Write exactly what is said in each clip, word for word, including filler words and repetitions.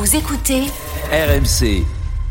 Vous écoutez R M C.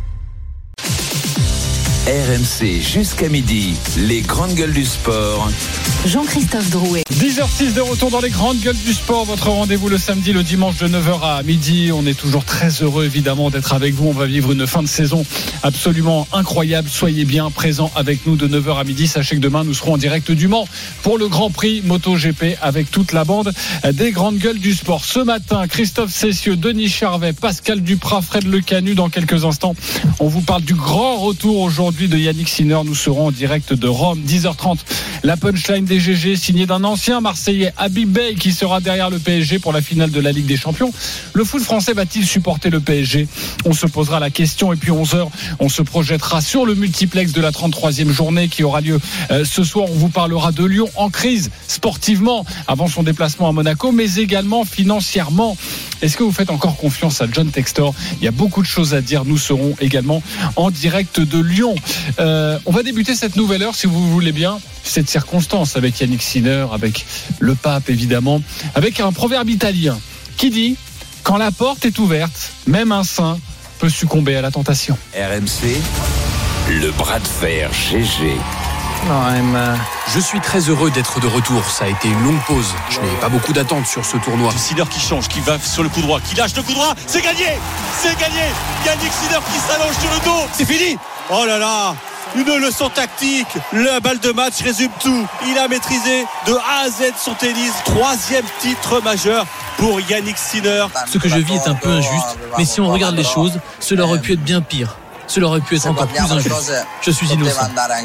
R M C jusqu'à midi, les grandes gueules du sport. Jean-Christophe Drouet. dix heures six de retour dans les grandes gueules du sport. Votre rendez-vous le samedi, le dimanche de neuf heures à midi. On est toujours très heureux évidemment d'être avec vous. On va vivre une fin de saison absolument incroyable. Soyez bien présents avec nous de neuf heures à midi. Sachez que demain nous serons en direct du Mans pour le Grand Prix MotoGP avec toute la bande des grandes gueules du sport. Ce matin, Christophe Cessieux, Denis Charvet, Pascal Duprat, Fred Lecanu. Dans quelques instants, on vous parle du grand retour aujourd'hui de Yannick Sinner. Nous serons en direct de Rome. dix heures trente, la punchline des G G signée d'un ancien Marseillais, Habib Beye, qui sera derrière le P S G pour la finale de la Ligue des Champions. Le foot français va-t-il supporter le P S G? On se posera la question. Et puis onze heures, on se projettera sur le multiplex de la trente-troisième journée qui aura lieu euh, ce soir. On vous parlera de Lyon en crise sportivement avant son déplacement à Monaco, mais également financièrement. Est-ce que vous faites encore confiance à John Textor? Il y a beaucoup de choses à dire. Nous serons également en direct de Lyon. Euh, on va débuter cette nouvelle heure, si vous voulez bien, cette circonstance avec Yannick Sinner, avec le pape évidemment, avec un proverbe italien qui dit « Quand la porte est ouverte, même un saint peut succomber à la tentation ». R M C, le bras de fer G G. Je suis très heureux d'être de retour. Ça a été une longue pause. Je n'ai pas beaucoup d'attentes sur ce tournoi. Sinner qui change, qui va sur le coup droit, qui lâche le coup droit. C'est gagné, c'est gagné. Yannick Sinner qui s'allonge sur le dos. C'est fini. Oh là là, une leçon tactique. La balle de match résume tout. Il a maîtrisé de A à Z son tennis. Troisième titre majeur pour Yannick Sinner. Ce que je vis est un peu injuste, mais si on regarde les choses, cela aurait pu être bien pire. Cela aurait pu être encore plus injuste. Je suis innocent.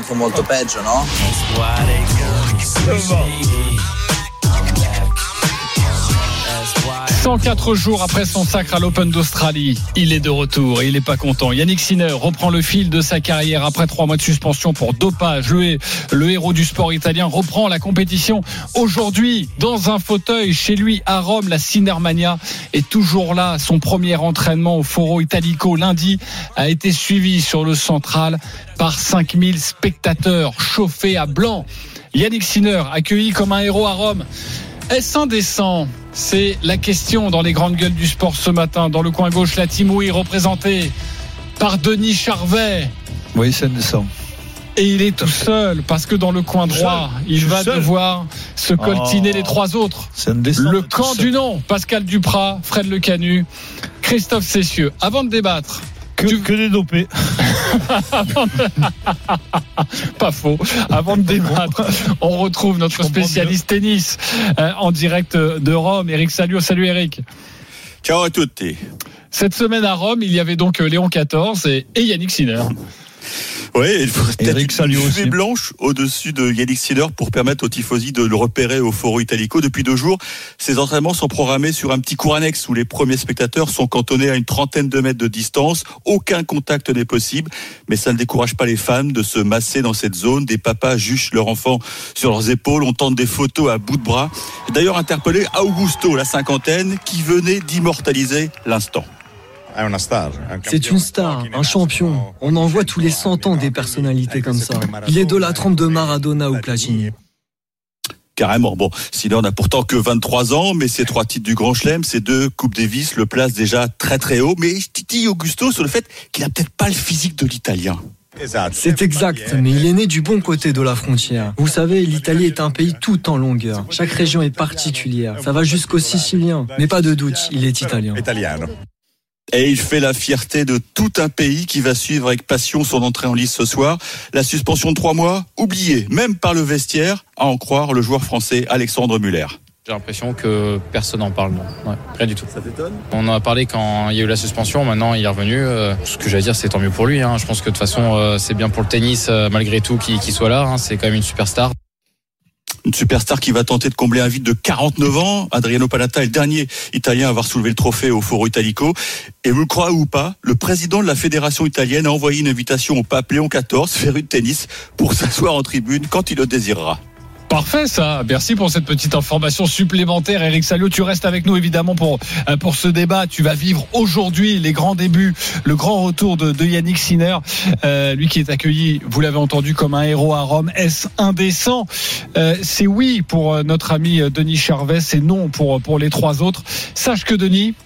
cent quatre jours après son sacre à l'Open d'Australie, il est de retour et il n'est pas content. Yannick Sinner reprend le fil de sa carrière après trois mois de suspension pour dopage. Le, le héros du sport italien reprend la compétition aujourd'hui dans un fauteuil chez lui à Rome. La Sinnermania est toujours là. Son premier entraînement au Foro Italico lundi a été suivi sur le central par cinq mille spectateurs chauffés à blanc. Yannick Sinner accueilli comme un héros à Rome. Est-ce indécent? C'est la question dans les grandes gueules du sport ce matin. Dans le coin gauche, la Team Oui représentée par Denis Charvet. Oui, c'est indécent. Et il est tout seul parce que dans le coin droit, il va devoir se coltiner oh, les trois autres. C'est indécent. Le camp du nom, Pascal Duprat, Fred Lecanu, Christophe Cessieux. Avant de débattre, Que, tu... que des dopés. Pas faux. Avant de débattre, on retrouve notre spécialiste tennis euh, en direct de Rome, Eric Salio. Salut Eric. Ciao à tutti. Cette semaine à Rome, il y avait donc Léon quatorze et, et Yannick Sinner. Oui, il faut peut-être une fumée fumée blanche au-dessus de Yannick Sinner pour permettre aux tifosi de le repérer au Foro Italico. Depuis deux jours, ces entraînements sont programmés sur un petit court annexe où les premiers spectateurs sont cantonnés à une trentaine de mètres de distance. Aucun contact n'est possible, mais ça ne décourage pas les fans de se masser dans cette zone. Des papas juchent leurs enfants sur leurs épaules. On tente des photos à bout de bras. J'ai d'ailleurs interpellé Augusto, la cinquantaine, qui venait d'immortaliser l'instant. C'est une star, un champion. On en voit tous les cent ans des personnalités comme ça. Il est de la trempe de Maradona ou Platini. Carrément. Bon, Sinner n'a pourtant que vingt-trois ans, mais ses trois titres du Grand Chelem, ses deux Coupes Davis le placent déjà très très haut. Mais je titille Augusto sur le fait qu'il n'a peut-être pas le physique de l'Italien. C'est exact, mais il est né du bon côté de la frontière. Vous savez, l'Italie est un pays tout en longueur. Chaque région est particulière. Ça va jusqu'aux Siciliens. Mais pas de doute, il est italien. Et il fait la fierté de tout un pays qui va suivre avec passion son entrée en lice ce soir. La suspension de trois mois, oubliée, même par le vestiaire, à en croire le joueur français Alexandre Muller. J'ai l'impression que personne n'en parle, non. Ouais, rien du tout. Ça t'étonne ? On en a parlé quand il y a eu la suspension, maintenant il est revenu. Euh, ce que j'ai à dire, c'est tant mieux pour lui. Hein. Je pense que de toute façon, euh, c'est bien pour le tennis, euh, malgré tout, qu'il, qu'il soit là. Hein. C'est quand même une superstar. Une superstar qui va tenter de combler un vide de quarante-neuf ans. Adriano Panatta est le dernier Italien à avoir soulevé le trophée au Foro Italico. Et vous le croyez ou pas, le président de la fédération italienne a envoyé une invitation au pape Léon quatorze, féru de tennis, pour s'asseoir en tribune quand il le désirera. Parfait ça, merci pour cette petite information supplémentaire. Eric Salio, tu restes avec nous évidemment pour, pour ce débat. Tu vas vivre aujourd'hui les grands débuts, le grand retour de, de Yannick Sinner, euh, lui qui est accueilli, vous l'avez entendu, comme un héros à Rome. Est-ce indécent ? euh, C'est oui pour notre ami Denis Charvet, c'est non pour, pour les trois autres. Sache que Denis,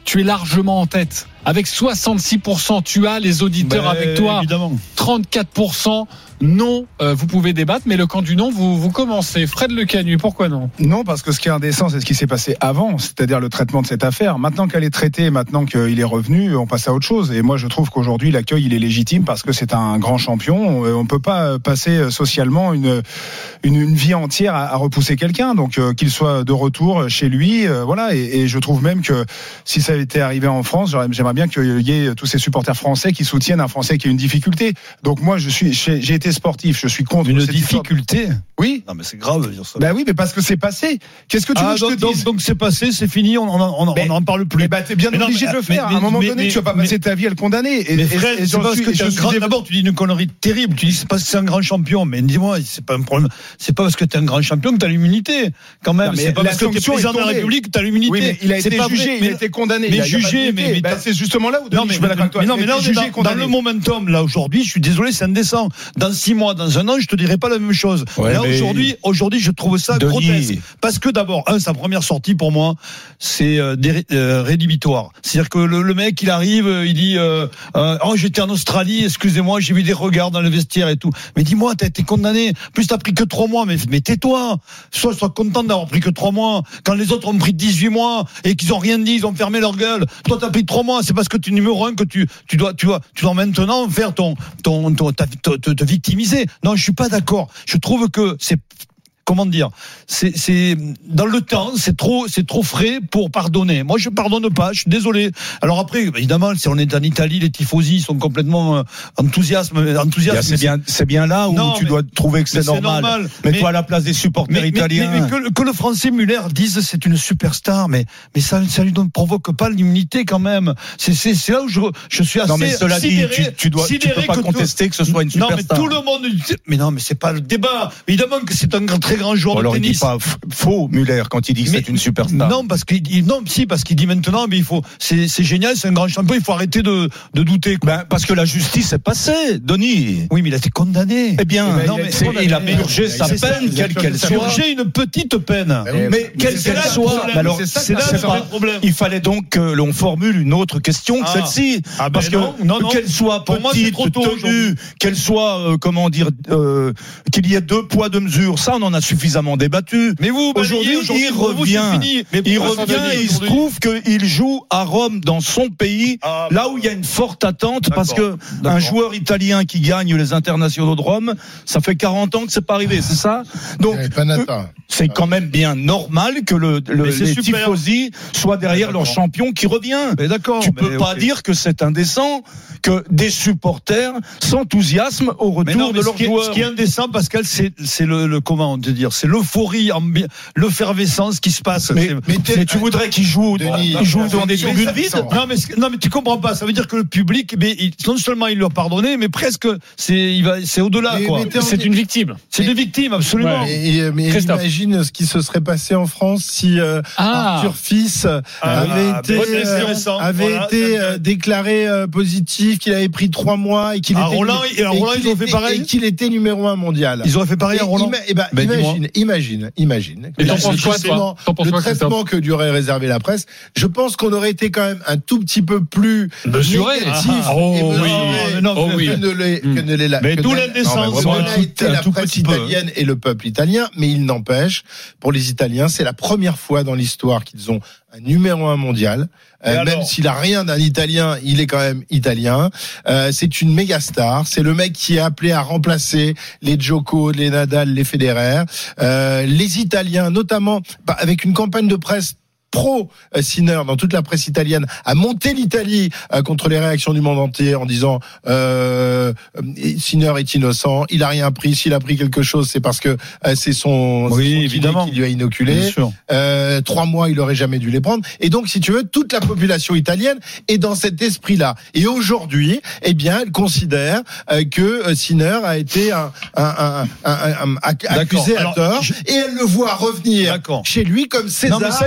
tu es largement en tête. Avec soixante-six pour cent, tu as les auditeurs Ben, avec toi. Évidemment. trente-quatre pour cent non, euh, vous pouvez débattre, mais le camp du non, vous, vous commencez. Fred Le Canuet, pourquoi non ? Non, parce que ce qui est indécent, c'est ce qui s'est passé avant, c'est-à-dire le traitement de cette affaire. Maintenant qu'elle est traitée, maintenant qu'il est revenu, on passe à autre chose. Et moi, je trouve qu'aujourd'hui, l'accueil, il est légitime parce que c'est un grand champion. On ne peut pas passer socialement une, une, une vie entière à, à repousser quelqu'un. Donc, euh, qu'il soit de retour chez lui, euh, voilà. Et, et je trouve même que si ça était arrivé en France, j'aimerais bien qu'il y ait tous ces supporters français qui soutiennent un Français qui a une difficulté. Donc, moi, je suis, j'ai, j'ai été sportif, je suis contre une cette difficulté. Histoire. Oui. Non mais c'est grave de dire ça. Ben oui, mais parce que c'est passé. Qu'est-ce que tu ah, veux que donc, je te donc, dise ? donc c'est passé, c'est fini, on n'en on, on pas plus. Mais bah, t'es bien mais obligé non, mais, de le faire. Mais, à un moment mais, donné, mais, tu vas pas mais, passer ta vie à le condamner. Et, mais Fred, et, et c'est parce suis, que tu grand... d'abord tu dis une connerie terrible. Tu dis c'est parce que c'est un grand champion. Mais dis-moi, c'est pas un problème. C'est pas parce que t'es un grand champion que t'as l'immunité. Quand même, non, c'est pas parce que t'es président de la République que t'as l'immunité. Oui, mais il a été jugé, il a été condamné. Mais jugé, mais c'est justement là où je suis pas d'accord avec toi. Non, mais là, dans le momentum, là aujourd'hui, je suis désolé, c'est indécent. Dans six mois, dans un an, je te dirais pas la même chose. Là aujourd'hui, aujourd'hui, je trouve ça grotesque. Parce que d'abord, un, sa première sortie pour moi, c'est euh, dé, euh, rédhibitoire. C'est-à-dire que le, le mec, il arrive, il dit euh, euh, oh, j'étais en Australie, excusez-moi, j'ai vu des regards dans le vestiaire et tout. Mais dis-moi, t'as été condamné. Plus t'as pris que trois mois, mais, mais tais-toi. Sois, sois content d'avoir pris que trois mois. Quand les autres ont pris dix-huit mois et qu'ils ont rien dit, ils ont fermé leur gueule. Toi, t'as pris trois mois. C'est parce que tu es numéro un que tu, tu dois, tu dois, tu dois maintenant faire ton, ton, ton, ta, te, te, te victimiser. Non, je suis pas d'accord. Je trouve que c'est comment dire, c'est, c'est dans le temps, c'est trop, c'est trop frais pour pardonner. Moi, je pardonne pas. Je suis désolé. Alors après, évidemment, si on est en Italie, les tifosi sont complètement enthousiastes. enthousiastes c'est bien, c'est bien là où non, tu mais, dois trouver que c'est, c'est normal. normal. Mais, mais toi, à la place des supporters mais, italiens, mais, mais, mais que, que le Français Muller dise c'est une superstar, mais mais ça, ça lui ne provoque pas l'immunité quand même. C'est, c'est, c'est là où je, je suis assez. Non, mais cela sidéré, dit, tu, tu dois, tu peux pas que contester tout, que ce soit une superstar. Non, mais tout le monde. Mais non, mais c'est pas le débat. Évidemment que c'est un très grand joueur alors de tennis. Il dit pas faux, Muller, quand il dit que mais, c'est une superstar. Non, parce qu'il non, si, parce qu'il dit maintenant, mais il faut, c'est, c'est génial, c'est un grand champion, il faut arrêter de, de douter. Ben, parce que la justice est passée, Denis. Oui, mais il a été condamné. Eh bien, eh ben, non, mais c'est, il a purgé sa peine, quelle qu'elle soit. Purgé une petite peine. Mais, mais quelle qu'elle soit. Alors, c'est là le problème. Il fallait donc que l'on formule une autre question que celle-ci. Ah, parce ben que, non, non, qu'elle soit petite, tenue, qu'elle soit, euh, comment dire, euh, qu'il y ait deux poids, deux mesures, ça, on en a suffisamment débattu. Mais vous, aujourd'hui, aujourd'hui, il revient. Mais il revient et il se trouve qu'il joue à Rome, dans son pays, ah, là où il y a une forte attente, d'accord, parce que d'accord. un joueur italien qui gagne les internationaux de Rome, ça fait quarante ans que c'est pas arrivé, c'est ça? Donc, euh, c'est quand même bien normal que le, le les tifosi soient derrière leur champion qui revient. Mais d'accord. Tu peux mais pas okay. dire que c'est indécent que des supporters s'enthousiasment au retour mais non, mais de leurs joueurs. Ce qui est indécent, Pascal, c'est, c'est le, le comment on te dire, c'est l'euphorie, l'effervescence qui se passe. Mais, mais, mais tu voudrais qu'ils jouent, Denis, ils jouent devant des tribunes vides? Non, mais non, mais tu comprends pas. Ça veut dire que le public, mais il, non seulement il leur pardonné, mais presque c'est, il va, c'est au-delà, quoi. C'est une victime. C'est une victime, absolument. Ouais. Et, mais imagine ce qui se serait passé en France si euh, ah. Arthur Fils euh, ah, avait ah, été, euh, avait voilà, été euh, déclaré euh, positif, qu'il avait pris trois mois et qu'il à était Roland, et à Roland, ils ont fait pareil. Et qu'il était numéro un mondial. Ils auraient fait pareil à Roland. Et ben, ben imagine, imagine, imagine. Et t'en penses quoi, toi? Le traitement que durait réservé la presse, je pense qu'on aurait été quand même un tout petit peu plus mesuré, négatif ah, oh, et mesuré oui. non, oh, oui. que ne l'est, que ne l'est la. Mais d'où l'indécence. On a été la presse italienne et le peuple italien, mais il n'empêche, pour les Italiens, c'est la première fois dans l'histoire qu'ils ont un numéro un mondial. Euh, même s'il a rien d'un Italien, il est quand même italien. Euh, c'est une méga star. C'est le mec qui est appelé à remplacer les Djoko, les Nadal, les Federer. Euh, les Italiens, notamment bah, avec une campagne de presse pro euh, Sinner dans toute la presse italienne a monté l'Italie euh, contre les réactions du monde entier en disant euh, Sinner est innocent, il a rien pris, s'il a pris quelque chose c'est parce que euh, c'est son, oui, c'est son évidemment qui lui a inoculé. Euh, trois mois il aurait jamais dû les prendre et donc si tu veux toute la population italienne est dans cet esprit-là et aujourd'hui eh bien elle considère euh, que Sinner a été un, un, un, un, un, un accusé à tort je... et elle le voit revenir D'accord. chez lui comme César. Non mais ça y a pas de dans les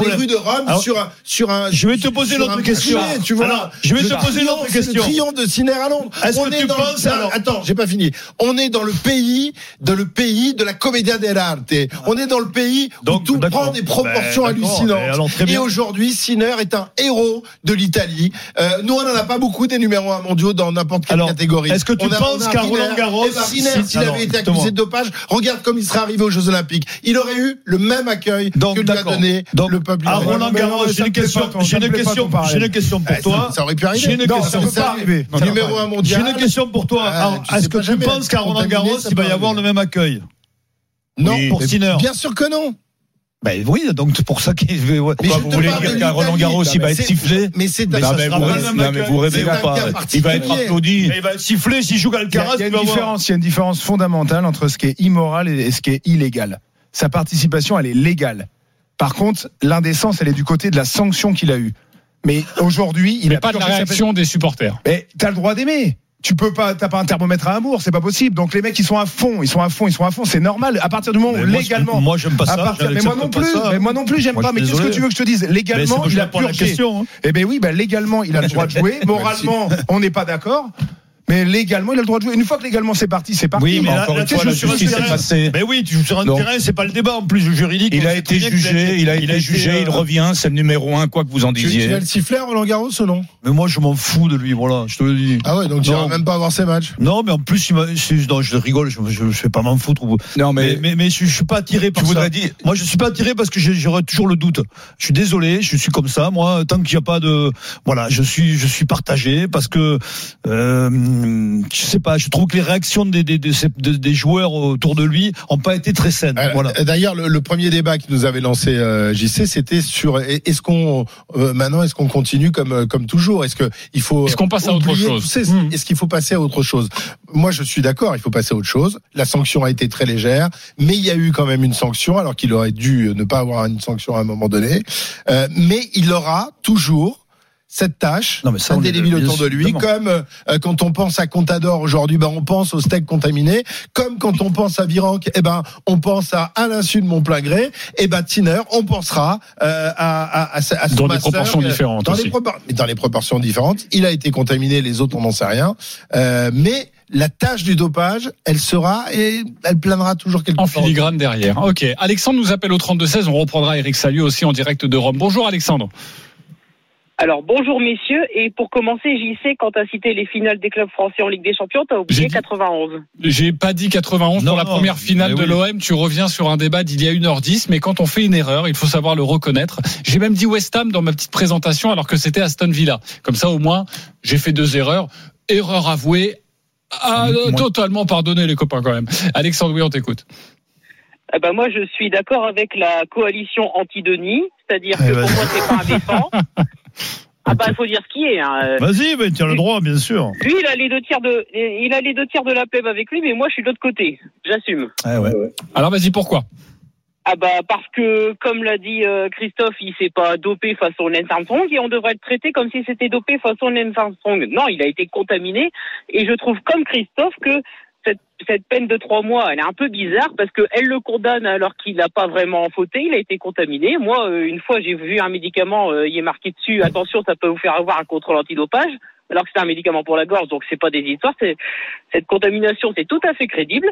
les rues de Rome alors, sur un sur un. Je vais te poser l'autre question. Marché, tu vois. Alors, je vais te poser l'autre question. Le triomphe de Sinner à Londres. Est-ce on que est tu dans penses le... alors Attends, j'ai pas fini. On est dans le pays de le pays de la commedia dell'arte. On est dans le pays donc, où tout prend des proportions ben, hallucinantes. Alors, et aujourd'hui, Sinner est un héros de l'Italie. Euh, nous, on n'en a pas beaucoup des numéros un mondiaux dans n'importe quelle alors, catégorie. Est-ce que tu on a, penses qu'à Roland Garros, eh ben, Sinner, si, s'il alors, avait été accusé de dopage, regarde comme il serait arrivé aux Jeux Olympiques. Il aurait eu le même accueil donc, que lui a donné donc, le peuple. À Roland Garros, j'ai une question. J'ai une question. J'ai une question pour toi. Ça aurait pu arriver. J'ai une question. Ça peut pas arriver. Numéro un mondial. J'ai une question pour toi. Est-ce que tu penses qu'à Roland Garros, il va y avoir le même accueil? Non, pour Sinner. Bien sûr que non. Ben oui, donc c'est pour ça qu'il veut. Ouais. Pourquoi vous voulez dire qu'à Roland Garros il va être sifflé? Mais c'est non, mais vous, non, mais vous rêvez pas. Il va être applaudi. Il va être sifflé s'il joue Alcaraz. Il y a une différence, il y a une différence fondamentale entre ce qui est immoral et ce qui est illégal. Sa participation, elle est légale. Par contre, l'indécence, elle est du côté de la sanction qu'il a eue. Mais aujourd'hui, il n'a pas de la réaction des supporters. Mais t'as le droit d'aimer. Tu peux pas, t'as pas un thermomètre à amour, c'est pas possible. Donc les mecs, ils sont à fond, ils sont à fond, ils sont à fond, c'est normal. À partir du moment où moi, légalement, moi j'aime pas ça. Partir, mais moi non plus, ça, mais moi non plus, j'aime moi, pas. Mais qu'est-ce que tu veux que je te dise? Légalement, il a purgé. Hein. Eh ben oui, ben légalement, il a le droit de jouer. Moralement, on n'est pas d'accord. Mais légalement, il a le droit de jouer. Une fois que légalement c'est parti, c'est parti. Oui, mais là, là, tu joues sur un terrain. Mais oui, tu joues sur un terrain, c'est pas le débat en plus juridique. Il a été jugé, il a été jugé, il revient, c'est le numéro un, quoi que vous en disiez. Tu vas le siffler à Roland Garros ou non? Mais moi, je m'en fous de lui, voilà, je te le dis. Ah ouais, donc tu vas même pas avoir ses matchs. Non, mais en plus, il m'a, non, je rigole, je, je, je fais pas m'en foutre. Non, mais, mais, mais, mais je, je suis pas attiré par tu ça. Voudrais dire... Moi, je suis pas attiré parce que j'aurais toujours le doute. Je suis désolé, je suis comme ça. Moi, tant qu'il y a pas de, voilà, je suis, je suis partagé parce que, euh, je sais pas, je trouve que les réactions des, des, des, des joueurs autour de lui ont pas été très saines. Euh, voilà. D'ailleurs, le, le premier débat qui nous avait lancé euh, J C, c'était sur est-ce qu'on euh, maintenant est-ce qu'on continue comme comme toujours? Est-ce que il faut est-ce qu'on passe à autre chose? Est-ce, mmh. est-ce qu'il faut passer à autre chose? Moi, je suis d'accord, il faut passer à autre chose. La sanction a été très légère, mais il y a eu quand même une sanction, alors qu'il aurait dû ne pas avoir une sanction à un moment donné. Euh, mais il aura toujours cette tâche indélébile autour de lui, comme euh, quand on pense à Contador aujourd'hui, ben on pense au steak contaminé, comme quand on pense à Virenque, eh ben on pense à Alain Sud mon plein gré, et ben Sinner, on pensera euh, à, à, à, à son dans master, des proportions euh, différentes dans aussi. Les propor- dans les proportions différentes. Il a été contaminé, les autres on n'en sait rien, euh, mais la tâche du dopage, elle sera et elle planera toujours quelque en part. En filigrane derrière. Ok. Alexandre nous appelle au trente-deux seize. On reprendra Eric Salio aussi en direct de Rome. Bonjour Alexandre. Alors bonjour messieurs, et pour commencer, J C, quand tu as cité les finales des clubs français en Ligue des Champions, tu as oublié j'ai quatre-vingt-onze. J'ai pas dit quatre-vingt-onze non, pour la non, première finale de oui. l'O M, tu reviens sur un débat d'il y a une heure dix, mais quand on fait une erreur, il faut savoir le reconnaître. J'ai même dit West Ham dans ma petite présentation alors que c'était Aston Villa. Comme ça au moins, j'ai fait deux erreurs. Erreur avouée, ah, euh, totalement pardonné les copains quand même. Alexandre, oui, on t'écoute. Eh ben moi, je suis d'accord avec la coalition anti-Denis, c'est-à-dire que pour moi, c'est pas indécent. Ah bah, il faut dire ce qui est. Hein. Vas-y, mais tu as le droit, bien sûr. Lui, il a les deux tiers de, il a les deux tiers de la plèbe avec lui, mais moi, je suis de l'autre côté. J'assume. Ah ouais. Alors, vas-y, pourquoi? Ah bah parce que, comme l'a dit euh, Christophe, il s'est pas dopé façon Lance Armstrong et on devrait le traiter comme si c'était dopé façon Lance Armstrong. Non, il a été contaminé et je trouve comme Christophe que cette, cette peine de trois mois, elle est un peu bizarre parce que elle le condamne alors qu'il n'a pas vraiment fauté, il a été contaminé. Moi, euh, une fois, j'ai vu un médicament, euh, il est marqué dessus, attention, ça peut vous faire avoir un contrôle antidopage, alors que c'est un médicament pour la gorge, donc c'est pas des histoires. C'est, cette contamination, c'est tout à fait crédible.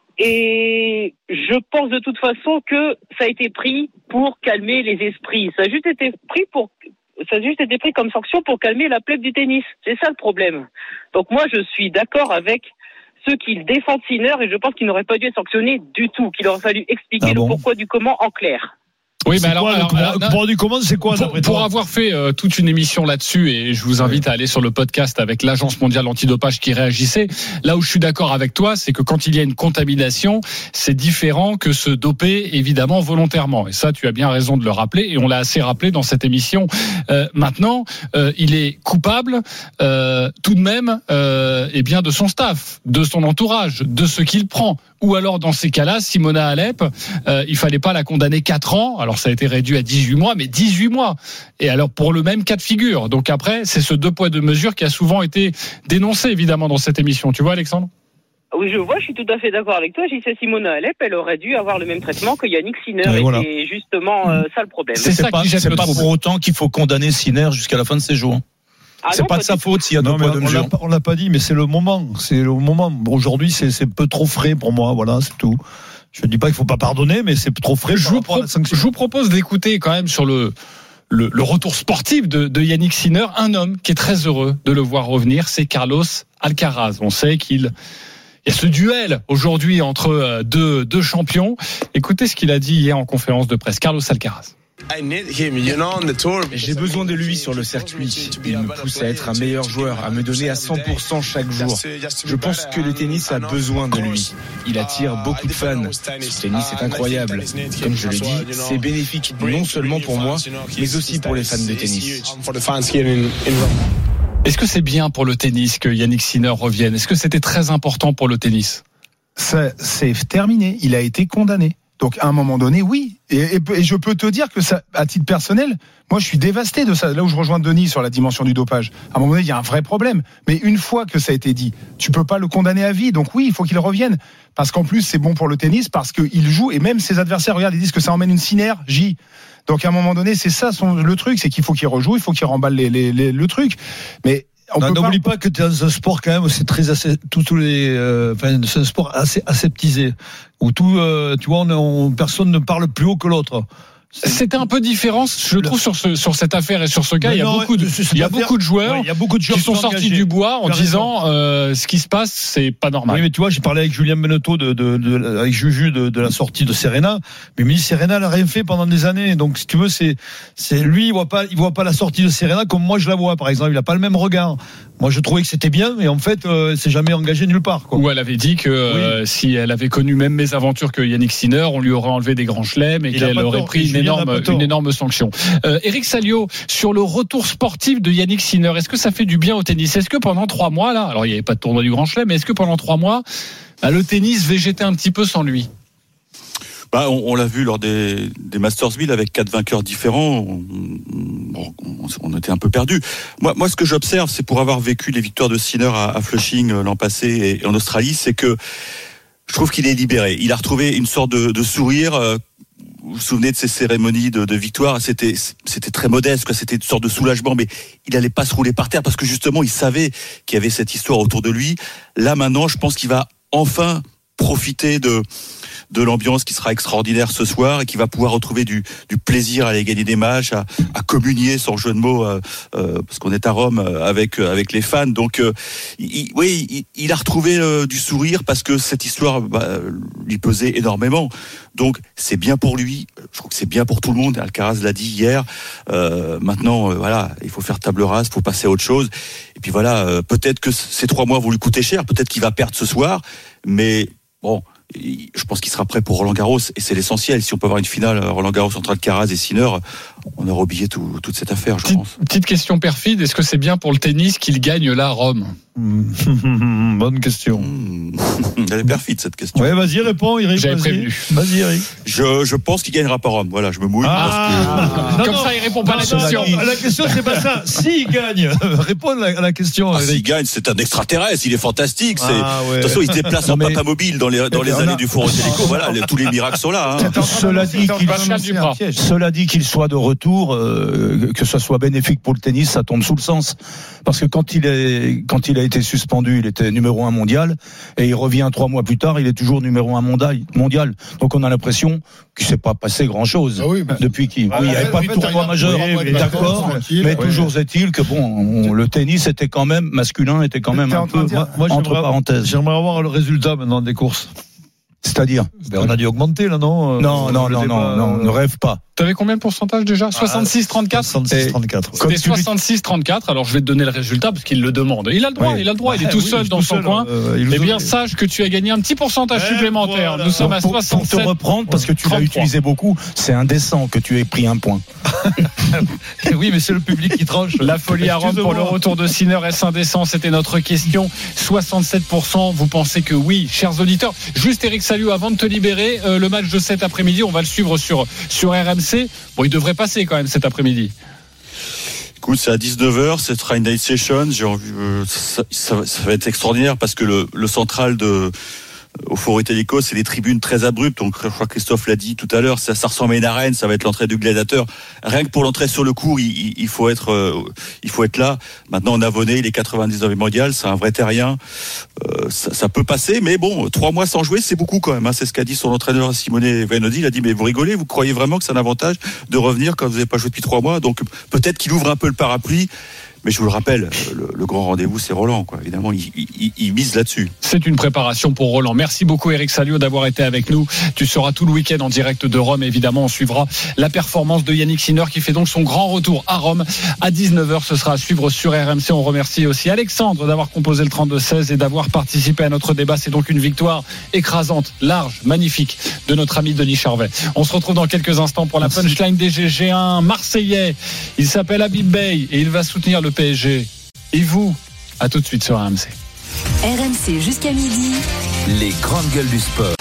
Et je pense de toute façon que ça a été pris pour calmer les esprits. Ça a juste été pris pour, ça a juste été pris comme sanction pour calmer la plèbe du tennis. C'est ça le problème. Donc moi, je suis d'accord avec ceux qui défendent Sinner et je pense qu'il n'aurait pas dû être sanctionné du tout, qu'il aurait fallu expliquer ah bon. le pourquoi du comment en clair. Oui, mais c'est alors, quoi, alors, le alors, alors pour du comment, c'est quoi pour, pour avoir fait euh, toute une émission là-dessus, et je vous invite à aller sur le podcast avec l'Agence mondiale antidopage qui réagissait. Là où je suis d'accord avec toi, c'est que quand il y a une contamination, c'est différent que se doper évidemment volontairement. Et ça, tu as bien raison de le rappeler, et on l'a assez rappelé dans cette émission. Euh, maintenant, euh, il est coupable euh, tout de même, euh, eh bien, de son staff, de son entourage, de ce qu'il prend. Ou alors, dans ces cas-là, Simona Halep, euh, il fallait pas la condamner quatre ans. Alors, ça a été réduit à dix-huit mois, mais dix-huit mois. Et alors, pour le même cas de figure. Donc après, c'est ce deux poids, deux mesures qui a souvent été dénoncé, évidemment, dans cette émission. Tu vois, Alexandre ? Oui, je vois, je suis tout à fait d'accord avec toi. J C Simona Alep, elle aurait dû avoir le même traitement que Yannick Sinner. Et, et voilà. C'est justement euh, ça le problème. C'est, c'est ça pas, qui c'est pas pour autant qu'il faut condamner Sinner jusqu'à la fin de ses jours. Ah c'est non, pas, pas de sa faute s'il y a deux poids deux mesures. On l'a pas dit, mais c'est le moment. C'est le moment. Aujourd'hui, c'est, c'est un peu trop frais pour moi. Voilà, c'est tout. Je ne dis pas qu'il faut pas pardonner, mais c'est trop frais. Je vous, pro- je vous propose d'écouter quand même sur le. Le, le retour sportif de, de Yannick Sinner, un homme qui est très heureux de le voir revenir, c'est Carlos Alcaraz. On sait qu'il y a ce duel aujourd'hui entre deux, deux champions. Écoutez ce qu'il a dit hier en conférence de presse. Carlos Alcaraz. J'ai besoin de lui sur le circuit. Il me pousse à être un meilleur joueur, à me donner à cent pour cent chaque jour. Je pense que le tennis a besoin de lui. Il attire beaucoup de fans. Ce tennis est incroyable. Comme je le dis, c'est bénéfique non seulement pour moi, mais aussi pour les fans de tennis. Est-ce que c'est bien pour le tennis que Yannick Sinner revienne ? Est-ce que c'était très important pour le tennis ? Ça, c'est terminé. Il a été condamné. Donc à un moment donné, oui. Et, et, et je peux te dire que ça, à titre personnel, moi je suis dévasté de ça. Là où je rejoins Denis sur la dimension du dopage, à un moment donné, il y a un vrai problème. Mais une fois que ça a été dit, tu peux pas le condamner à vie. Donc oui, il faut qu'il revienne. Parce qu'en plus, c'est bon pour le tennis, parce qu'il joue, et même ses adversaires, regarde, ils disent que ça emmène une synergie. Donc à un moment donné, c'est ça son, le truc, c'est qu'il faut qu'il rejoue, il faut qu'il remballe les, les, les, le truc. Mais on non, peut n'oublie pas... pas que tu es dans un sport quand même, c'est très assez, tous, tous les, euh, enfin, c'est un sport assez aseptisé où tout, euh, tu vois, on, on, personne ne parle plus haut que l'autre. C'était un peu différent, je trouve, sur, ce, sur cette affaire et sur ce cas. Mais il y a, non, beaucoup, de, il y a beaucoup de joueurs, ouais, il y a beaucoup de joueurs qui sont sortis du bois en disant euh, ce qui se passe, c'est pas normal. Oui, mais tu vois, j'ai parlé avec Julien Benetto, de, de, de, avec Juju de, de la sortie de Serena. Mais il me dit Serena n'a rien fait pendant des années. Donc, si tu veux, c'est, c'est lui, il voit pas, il voit pas la sortie de Serena comme moi je la vois, par exemple. Il a pas le même regard. Moi, je trouvais que c'était bien, mais en fait, euh, elle s'est jamais engagée nulle part, quoi. Ou elle avait dit que euh, oui. si elle avait connu même mes aventures que Yannick Sinner, on lui aurait enlevé des grands chelems et il qu'elle aurait pris une énorme, une énorme sanction. Euh, Eric Salio, sur le retour sportif de Yannick Sinner, est-ce que ça fait du bien au tennis ? Est-ce que pendant trois mois, là, alors il n'y avait pas de tournoi du Grand Chelem, mais est-ce que pendant trois mois, bah, le tennis végétait un petit peu sans lui ? Bah, on, on l'a vu lors des, des Masters mille avec quatre vainqueurs différents. On, on, on était un peu perdus. Moi, moi, ce que j'observe, c'est pour avoir vécu les victoires de Sinner à, à Flushing l'an passé et, et en Australie, c'est que je trouve qu'il est libéré. Il a retrouvé une sorte de, de sourire. Euh, vous vous souvenez de ces cérémonies de, de victoire, c'était, c'était très modeste, quoi. C'était une sorte de soulagement, mais il allait pas se rouler par terre parce que justement, il savait qu'il y avait cette histoire autour de lui. Là, maintenant, je pense qu'il va enfin profiter de de l'ambiance qui sera extraordinaire ce soir et qui va pouvoir retrouver du, du plaisir à aller gagner des matchs, à, à communier, sans jeu de mots, euh, euh, parce qu'on est à Rome, avec avec les fans. Donc, euh, il, oui, il, il a retrouvé euh, du sourire parce que cette histoire bah, lui pesait énormément. Donc, c'est bien pour lui. Je trouve que c'est bien pour tout le monde. Alcaraz l'a dit hier. Euh, maintenant, euh, voilà, il faut faire table rase, il faut passer à autre chose. Et puis voilà, euh, peut-être que ces trois mois vont lui coûter cher. Peut-être qu'il va perdre ce soir, mais bon. Je pense qu'il sera prêt pour Roland Garros et c'est l'essentiel. Si on peut avoir une finale Roland Garros entre Alcaraz et Sinner, on aura oublié tout, toute cette affaire, je petite, pense. Petite question perfide, est-ce que c'est bien pour le tennis qu'il gagne là à Rome ? Mmh. Bonne question. Mmh. Elle est perfide cette question. Ouais, vas-y, réponds, Eric. J'avais vas-y. prévenu. Vas-y, Eric. Je, je pense qu'il gagnera pas Rome. Voilà, je me mouille. Ah, parce que... non, Comme non, ça, il répond pas à la question. Non, la question, c'est pas ça. S'il gagne, réponds à la question. Ah, s'il gagne, c'est un extraterrestre. Il est fantastique. C'est... Ah, ouais. De toute façon, il se déplace non, en mais... papa mobile dans les, dans les années a... du Forum Téléco. Voilà, les, tous les miracles sont là. Hein. Cela dit qu'il, cela dit qu'il soit de retour, euh, que ce soit bénéfique pour le tennis, ça tombe sous le sens. Parce que quand il est, quand il a été suspendu, il était numéro un mondial, et il revient trois mois plus tard, il est toujours numéro un mondial. Donc on a l'impression qu'il s'est pas passé grand chose ah oui, bah, depuis qu'il, bah, oui, il n'y avait pas de tournoi majeur, oui, d'accord, mais oui. Toujours est-il que bon, on, le tennis était quand même, masculin était quand même un peu, dire, moi, entre parenthèses. J'aimerais avoir le résultat maintenant des courses. C'est-à-dire ben on a dû augmenter là, non Non, non, non, non, non, ne rêve pas. T'avais combien de pourcentage déjà ? soixante-six trente-quatre soixante-six trente-quatre C'était soixante-six trente-quatre, alors je vais te donner le résultat parce qu'il le demande. Il a le droit, oui. il a le droit, il est tout seul oui, dans tout son seul, coin. Euh, eh bien, sache que tu as gagné un petit pourcentage eh supplémentaire. Voilà. Nous sommes à soixante-sept. Pour te reprendre, parce que tu l'as utilisé beaucoup, c'est indécent que tu aies pris un point. Oui, mais c'est le public qui tranche. La folie à Rome pour le retour de Sinner, est-ce indécent ? C'était notre question. soixante-sept pour cent, vous pensez que oui, chers auditeurs. Juste Eric Salio, avant de te libérer, euh, le match de cet après-midi, on va le suivre sur, sur R M C. Bon, il devrait passer quand même cet après-midi. Écoute, c'est à dix-neuf heures, ce sera une night session. J'ai envie, euh, ça, ça, ça va être extraordinaire parce que le, le central de au Foro Italico, c'est des tribunes très abruptes. Donc, je crois que Christophe l'a dit tout à l'heure, ça, ça ressemble à une arène. Ça va être l'entrée du gladiateur. Rien que pour l'entrée sur le court, il, il, il faut être, euh, il faut être là. Maintenant, on a Avonné, il est quatre-vingt-dix-neuvième mondial. C'est un vrai terrien. Euh, ça, ça peut passer, mais bon, trois mois sans jouer, c'est beaucoup quand même. Hein. C'est ce qu'a dit son entraîneur Simone Venodi. Il a dit, mais vous rigolez, vous croyez vraiment que c'est un avantage de revenir quand vous n'avez pas joué depuis trois mois? Donc, peut-être qu'il ouvre un peu le parapluie. Mais je vous le rappelle, le, le grand rendez-vous, c'est Roland, quoi. Évidemment, il, il, il mise là-dessus. C'est une préparation pour Roland. Merci beaucoup, Eric Salio, d'avoir été avec nous. Tu seras tout le week-end en direct de Rome. Évidemment, on suivra la performance de Yannick Sinner qui fait donc son grand retour à Rome à dix-neuf heures. Ce sera à suivre sur R M C. On remercie aussi Alexandre d'avoir composé le trente-deux seize et d'avoir participé à notre débat. C'est donc une victoire écrasante, large, magnifique de notre ami Denis Charvet. On se retrouve dans quelques instants pour la punchline des G G. Un Marseillais. Il s'appelle Habib Beye et il va soutenir le P S G. Et vous, à tout de suite sur R M C. R M C jusqu'à midi. Les grandes gueules du sport.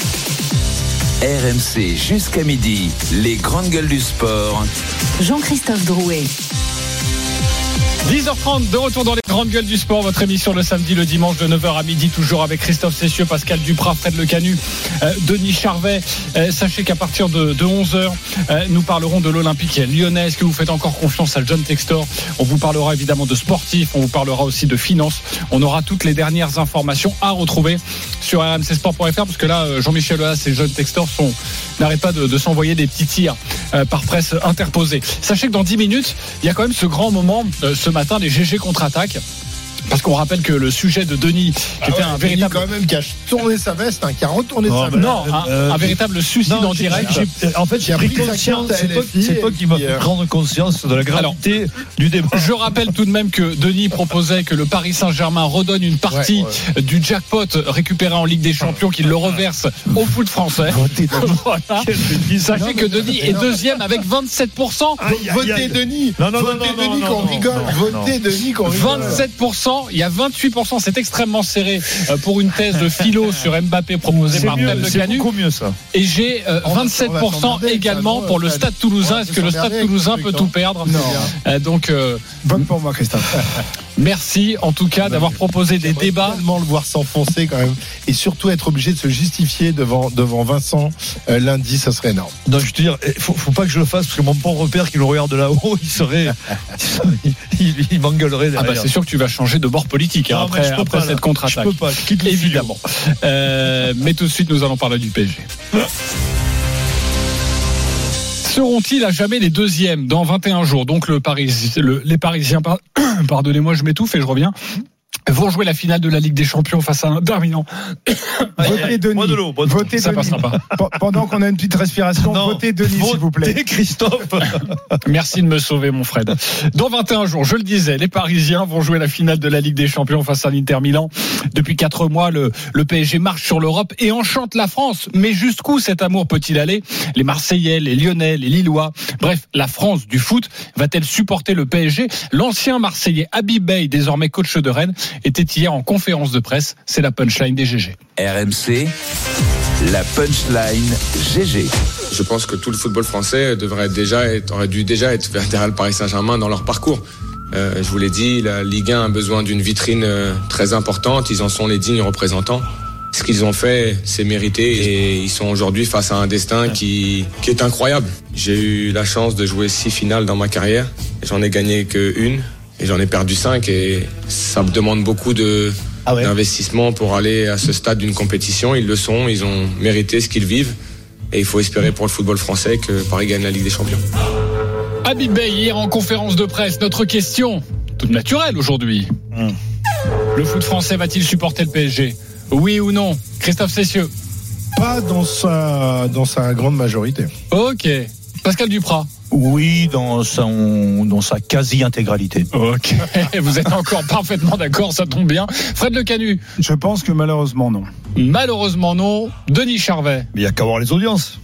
R M C jusqu'à midi. Les grandes gueules du sport. Jean-Christophe Drouet. dix heures trente, de retour dans les grandes gueules du sport, votre émission le samedi, le dimanche de neuf heures à midi, toujours avec Christophe Cessieux, Pascal Duprat, Fred Lecanu, euh, Denis Charvet. Euh, sachez qu'à partir de, de onze heures, euh, nous parlerons de l'Olympique lyonnais. Est-ce que vous faites encore confiance à John Textor? On vous parlera évidemment de sportifs, on vous parlera aussi de finances. On aura toutes les dernières informations à retrouver sur r m c sport point f r, parce que là, Jean-Michel Aulas et John Textor sont, n'arrêtent pas de, de s'envoyer des petits tirs euh, par presse interposée. Sachez que dans dix minutes, il y a quand même ce grand moment, euh, ce matin, les G G contre-attaque. Parce qu'on rappelle que le sujet de Denis, qui ah était ouais, un Denis véritable quand même qui a tourné sa veste, hein, qui a retourné non, sa veste. Non, un, euh, un véritable suicide non, en direct. J'ai, en fait, j'ai pris conscience. C'est toi, c'est toi qui m'as fait prendre conscience de la gravité Alors, du débat. Je rappelle tout de même que Denis proposait que le Paris Saint-Germain redonne une partie ouais, ouais. du jackpot récupéré en Ligue des Champions, qu'il le reverse au foot français. Voilà. Sachez que Denis est deuxième avec vingt-sept pour cent. Votez Denis. Non, non, non, Votez Denis qu'on rigole. Votez Denis qu'on rigole. vingt-sept pour cent. Il y a vingt-huit pour cent. C'est extrêmement serré pour une thèse de philo sur Mbappé proposée c'est par mieux, Fred Lecanu. C'est beaucoup mieux ça. Et j'ai euh, vingt-sept pour cent également pour le Stade Toulousain. Est-ce que le Stade Toulousain peut tout perdre? Non. Donc euh, bonne pour moi, Christophe. Merci en tout cas d'avoir proposé des débats. Tellement le voir s'enfoncer quand même, et surtout être obligé de se justifier devant devant Vincent euh, lundi, ça serait énorme. Non, je te dire, faut, faut pas que je le fasse parce que mon pauvre père qui le regarde de là-haut, il serait, il, il, il m'engueulerait derrière. Ah bah c'est sûr que tu vas changer de bord politique hein, non, après, après pas, cette contre-attaque. Je peux pas, évidemment. Euh, mais tout de suite, nous allons parler du P S G. Seront-ils à jamais les deuxièmes dans vingt et un jours? Donc le Paris, le, les Parisiens, pardonnez-moi, je m'étouffe et je reviens, vont jouer la finale de la Ligue des Champions face à un Inter Milan. Votez Denis. Moi de l'eau, moi de votez ça Denis. Passera pas. Pendant qu'on a une petite respiration, non, votez Denis, votez s'il vous plaît. Christophe. Merci de me sauver, mon Fred. Dans vingt et un jours, je le disais, les Parisiens vont jouer la finale de la Ligue des Champions face à l'Inter Milan. Depuis quatre mois, le, le P S G marche sur l'Europe et enchante la France. Mais jusqu'où cet amour peut-il aller? Les Marseillais, les Lyonnais, les Lillois, bref, la France du foot va-t-elle supporter le P S G? L'ancien Marseillais Habib Beye, désormais coach de Rennes, était hier en conférence de presse. C'est la punchline des G G. R M C, la punchline G G. Je pense que tout le football français devrait déjà être, aurait dû déjà être vers le Paris Saint-Germain dans leur parcours. Euh, je vous l'ai dit, la Ligue un a besoin d'une vitrine euh, très importante. Ils en sont les dignes représentants. Ce qu'ils ont fait, c'est mérité et ils sont aujourd'hui face à un destin qui, qui est incroyable. J'ai eu la chance de jouer six finales dans ma carrière. J'en ai gagné qu'une et j'en ai perdu cinq et ça me demande beaucoup de, ah ouais. d'investissement pour aller à ce stade d'une compétition. Ils le sont, ils ont mérité ce qu'ils vivent et il faut espérer pour le football français que Paris gagne la Ligue des Champions. Habib Beye hier en conférence de presse. Notre question, toute naturelle aujourd'hui. Mmh. Le foot français va-t-il supporter le P S G? Oui ou non? Christophe Cessieux. Pas dans sa, dans sa grande majorité. Ok. Pascal Duprat. Oui, dans, son, dans sa quasi-intégralité. Ok. Vous êtes encore parfaitement d'accord, ça tombe bien. Fred Lecanu. Je pense que malheureusement non. Malheureusement non. Denis Charvet. Mais il n'y a qu'à voir les audiences.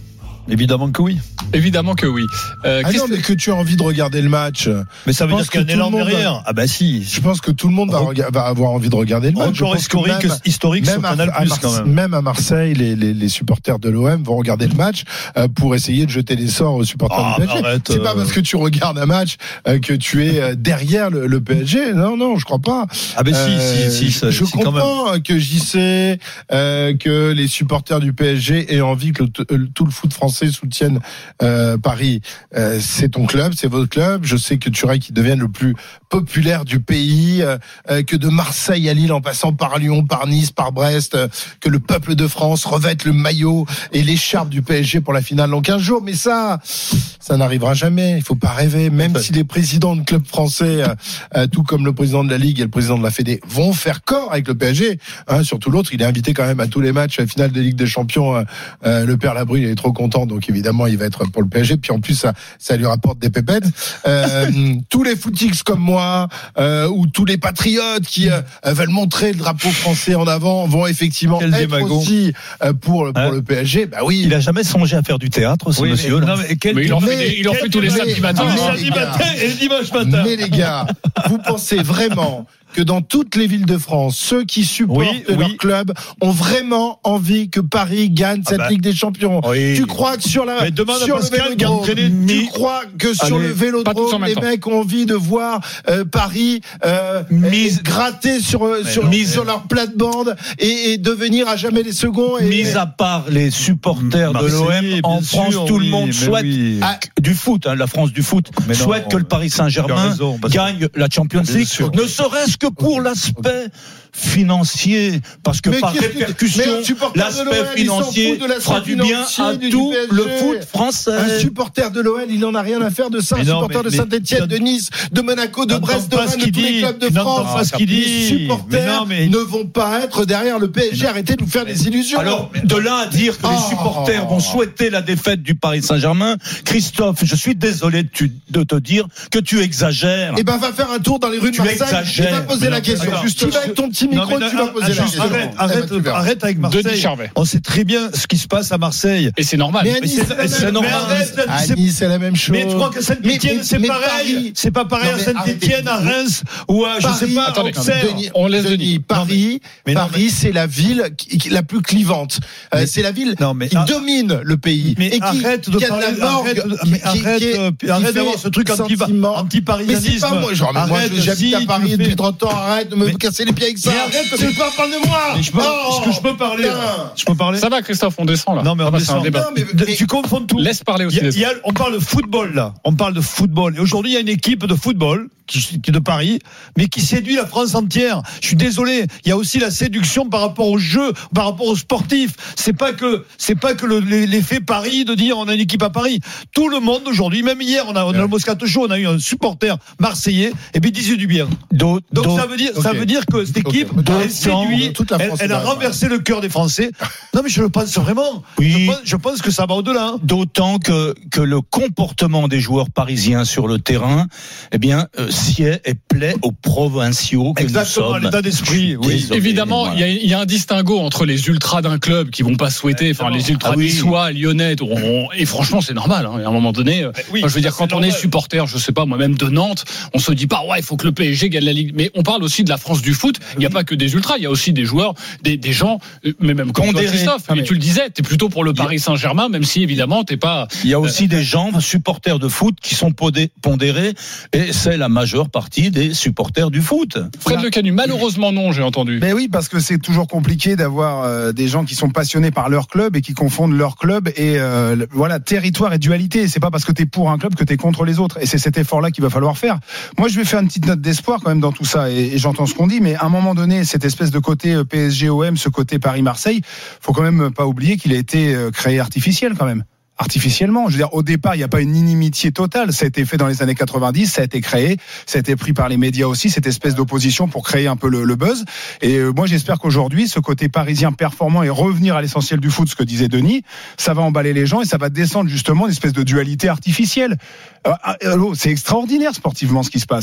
Évidemment que oui. Évidemment que oui. Euh, ah non, mais que tu as envie de regarder le match. Mais ça veut dire qu'il y a un élan derrière. Ah bah si. Je pense que tout le monde va, rega- va avoir envie de regarder le match. Encore historique, même, historique même sur à, Canal+, à Mar- quand même. Même à Marseille, les, les, les supporters de l'O M vont regarder le match euh, pour essayer de jeter des sorts aux supporters ah, du P S G. Arrête, C'est euh... pas parce que tu regardes un match euh, que tu es euh, derrière le, le P S G. Non, non, je crois pas. Ah ben euh, si, si, si. Ça, je si, comprends quand même. que j'y sais, euh, que les supporters du P S G aient envie que le, tout le foot français soutienne euh, Paris. Euh, c'est ton club, c'est votre club. Je sais que tu voudrais qu'il devienne le plus populaire du pays, euh, que de Marseille à Lille en passant par Lyon, par Nice, par Brest, euh, que le peuple de France revête le maillot et l'écharpe du P S G pour la finale dans quinze jours. Mais ça, ça n'arrivera jamais. Il faut pas rêver. Même si les présidents de clubs français, euh, euh, tout comme le président de la Ligue et le président de la Fédé, vont faire corps avec le P S G, hein, surtout l'autre, il est invité quand même à tous les matchs à la finale de Ligue des Champions. Euh, euh, le père Labru, il est trop content, donc évidemment, il va être pour le P S G. Puis en plus, ça, ça lui rapporte des pépettes. Euh, tous les footix comme moi, euh, ou tous les patriotes qui euh, veulent montrer le drapeau français en avant, vont effectivement Quel être démago. aussi euh, pour, pour hein le P S G. Bah oui. Il a jamais songé à faire du théâtre, ce oui, monsieur. Mais, non, mais, quel, mais il en fait, il en fait tous les samedis matins. Samedi matin et dimanche matin. Mais les gars, vous pensez vraiment que dans toutes les villes de France, ceux qui supportent oui, leur oui. club ont vraiment envie que Paris gagne cette ah bah. Ligue des Champions. Oui. Tu crois que sur la sur le vélodrome, tu crois que sur Allez, le vélodrome, les mecs ont envie de voir euh, Paris euh, mise gratter sur sur, mise. sur leur plate-bande et, et devenir à jamais les seconds. Et, Mis à part les supporters de l'O M en France, sûr, tout oui, le monde souhaite oui. ah, du foot, hein, la France du foot mais souhaite non, que le Paris Saint-Germain raison, gagne la Champions League, ne serait-ce que pour l'aspect financier, parce que mais par répercussion, l'aspect financier fera du bien à tout le foot français. Un supporter de l'O L, il en a rien à faire de ça. Un supporter de Saint-Etienne, de Nice, de Monaco, de Brest, de Rennes, de tous les clubs de France. Les supporters ne vont pas être derrière le P S G. Arrêtez de nous faire des illusions. Alors, de là à dire que les supporters vont souhaiter la défaite du Paris Saint-Germain, Christophe, je suis désolé de te dire que tu exagères. Eh ben, va faire un tour dans les rues de Marseille et va poser la question. Tu vas avec ton petit micro, non, tu vas poser la question. Arrête, arrête, eh ben, arrête avec Marseille. On sait très bien ce qui se passe à Marseille. Et c'est normal. Mais à Nice, c'est, c'est normal. À Nice, c'est la même chose. Mais tu crois que Saint-Etienne, c'est mais pareil. Paris, c'est pas pareil non, à Saint-Etienne, à Reims ou à, Paris, je sais pas, à Auxerre. On laisse Denis. Paris, mais Paris, c'est la ville qui, la plus clivante. Mais, c'est la ville non, mais, qui ah, domine le pays. Mais et qui, arrête de qui parler, a de la morgue. Arrête, mais arrête, qui, arrête d'avoir ce truc anti-parisianisme. Mais c'est pas moi, genre, moi, j'habite à Paris depuis trente ans, arrête de me casser les pieds avec ça. Tu veux pas parler de moi? Je peux, est-ce que je peux parler? Je peux parler? Ça va, Christophe, on descend là. Non, mais on descend. Un débat. Non, mais, mais, tu confonds tout. Laisse parler aussi. Il y a, il y a, on parle de football là. On parle de football. Et aujourd'hui, il y a une équipe de football qui, qui est de Paris, mais qui séduit la France entière. Je suis désolé. Il y a aussi la séduction par rapport au jeu, par rapport aux sportifs. C'est pas que, c'est pas que le, l'effet Paris de dire on a une équipe à Paris. Tout le monde aujourd'hui, même hier, on a, on a le Moscato Show, on a eu un supporter marseillais, et puis disait du bien. Donc, donc ça veut dire, okay. ça veut dire que cette équipe, okay. elle séduit, elle, elle a renversé le cœur des Français. Non, mais je le pense vraiment. Oui. Je, pense, je pense que ça va au-delà. Hein. D'autant que, que le comportement des joueurs parisiens sur le terrain, eh bien, euh, sied et plaît aux provinciaux que exactement, nous sommes. L'état d'esprit. Oui. Désolé, évidemment, il voilà. y, y a un distinguo entre les ultras d'un club qui vont pas souhaiter, enfin, les ultras ah, oui. niçois, lyonnais, on, et franchement, c'est normal, hein, à un moment donné. Oui, enfin, je veux dire, quand on est supporter, je sais pas, moi-même de Nantes, on se dit pas, ouais, il faut que le P S G gagne la Ligue. Mais on parle aussi de la France du foot. Il n'y a pas que des ultras, il y a aussi des joueurs, des, des gens, mais même comme toi, Christophe, ah, mais tu le disais, t'es plutôt pour le Paris Saint-Germain, même si évidemment t'es pas. Il y a aussi euh, des gens supporters de foot qui sont pondérés, et c'est la majeure partie des supporters du foot. Fred voilà. Le Canu, malheureusement non, j'ai entendu. Mais oui, parce que c'est toujours compliqué d'avoir euh, des gens qui sont passionnés par leur club et qui confondent leur club et euh, voilà, territoire et dualité. C'est pas parce que t'es pour un club que t'es contre les autres. Et c'est cet effort-là qu'il va falloir faire. Moi, je vais faire une petite note d'espoir quand même dans tout ça. Et, et j'entends ce qu'on dit, mais à un moment donné, cette espèce de côté P S G O M, ce côté Paris-Marseille, faut quand même pas oublier qu'il a été créé artificiel quand même. Artificiellement, je veux dire, au départ, il n'y a pas une inimitié totale. Ça a été fait dans les années quatre-vingt-dix, ça a été créé, ça a été pris par les médias aussi, cette espèce d'opposition pour créer un peu le, le buzz. Et euh, moi, j'espère qu'aujourd'hui, ce côté parisien performant et revenir à l'essentiel du foot, ce que disait Denis, ça va emballer les gens et ça va descendre justement une espèce de dualité artificielle. Euh, euh, c'est extraordinaire sportivement ce qui se passe.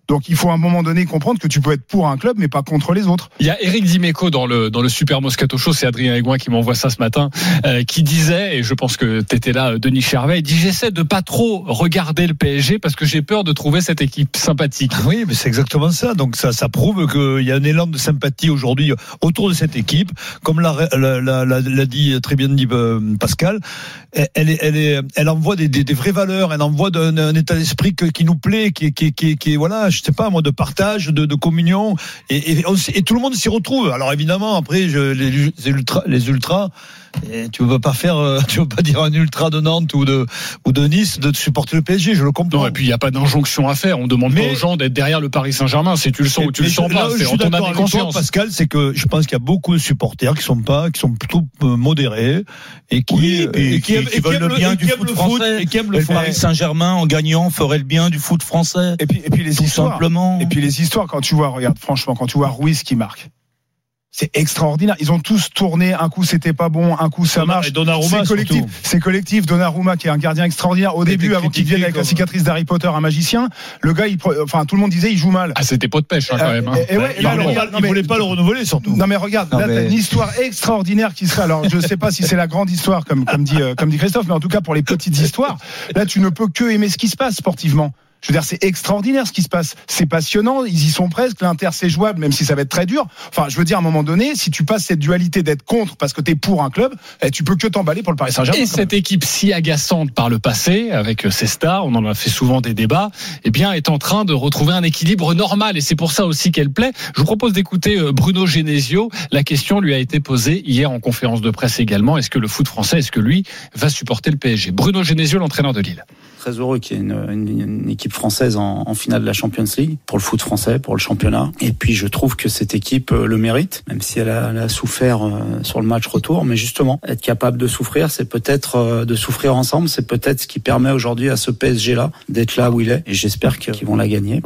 Donc il faut à un moment donné comprendre que tu peux être pour un club mais pas contre les autres. Il y a Eric Dimeco dans le dans le Super Moscato Show, c'est Adrien Aigouin qui m'envoie ça ce matin, euh, qui disait, et je pense que t'étais là, Denis Charvet, il dit j'essaie de pas trop regarder le P S G parce que j'ai peur de trouver cette équipe sympathique. Oui, mais c'est exactement ça. Donc ça ça prouve qu'il y a un élan de sympathie aujourd'hui autour de cette équipe, comme l'a l'a, l'a, l'a dit très bien dit Pascal. Elle est elle est elle envoie des des, des vraies valeurs, elle envoie un, un état d'esprit que, qui nous plaît, qui qui qui qui voilà. Je sais pas moi, de partage, de, de communion, et, et, et tout le monde s'y retrouve. Alors évidemment, après, je, les, les ultras, les ultras, et tu veux pas faire, tu veux pas dire un ultra de Nantes ou de ou de Nice de supporter le P S G, je le comprends. Non, et puis il y a pas d'injonction à faire. On demande mais, pas aux gens d'être derrière le Paris Saint-Germain. Si tu le sens ou tu le sens pas, c'est en ton âme et conscience. Pascal, c'est que je pense qu'il y a beaucoup de supporters qui sont pas, qui sont plutôt modérés et qui oui, et, et qui, qui, qui veulent le bien du foot français. Et qui aiment le foot. Paris Saint-Germain en gagnant ferait le bien du foot français. Et puis et puis les tout histoires. Simplement. Et puis les histoires, quand tu vois, regarde, franchement, quand tu vois Ruiz qui marque, c'est extraordinaire. Ils ont tous tourné. Un coup, c'était pas bon. Un coup, ça marche. C'est collectif. Surtout. C'est collectif. Donnarumma, qui est un gardien extraordinaire. Au début, avant qu'il vienne avec la cicatrice d'Harry Potter, un magicien, le gars, il, enfin, tout le monde disait, il joue mal. Ah, c'était pas de pêche, hein, quand même. Hein. Et, et ouais, il, là, regarde, il voulait pas le renouveler, surtout. Non, mais regarde, non, là, mais... t'as une histoire extraordinaire qui serait. Alors, je sais pas si c'est la grande histoire, comme, comme dit, euh, comme dit Christophe, mais en tout cas, pour les petites histoires, là, tu ne peux que aimer ce qui se passe sportivement. Je veux dire, c'est extraordinaire ce qui se passe. C'est passionnant. Ils y sont presque. L'Inter, c'est jouable, même si ça va être très dur. Enfin, je veux dire, à un moment donné, si tu passes cette dualité d'être contre parce que t'es pour un club, eh, tu peux que t'emballer pour le Paris Saint-Germain. Et cette équipe si agaçante par le passé, avec ses stars, on en a fait souvent des débats, eh bien, est en train de retrouver un équilibre normal. Et c'est pour ça aussi qu'elle plaît. Je vous propose d'écouter Bruno Genesio. La question lui a été posée hier en conférence de presse également. Est-ce que le foot français, est-ce que lui va supporter le P S G? Bruno Genesio, l'entraîneur de Lille. Très heureux qu'il y ait une, une, une équipe française en, en finale de la Champions League pour le foot français, pour le championnat. Et puis je trouve que cette équipe le mérite, même si elle a, elle a souffert euh, sur le match retour. Mais justement, être capable de souffrir, c'est peut-être euh, de souffrir ensemble, c'est peut-être ce qui permet aujourd'hui à ce P S G-là d'être là où il est. Et j'espère qu'ils vont la gagner.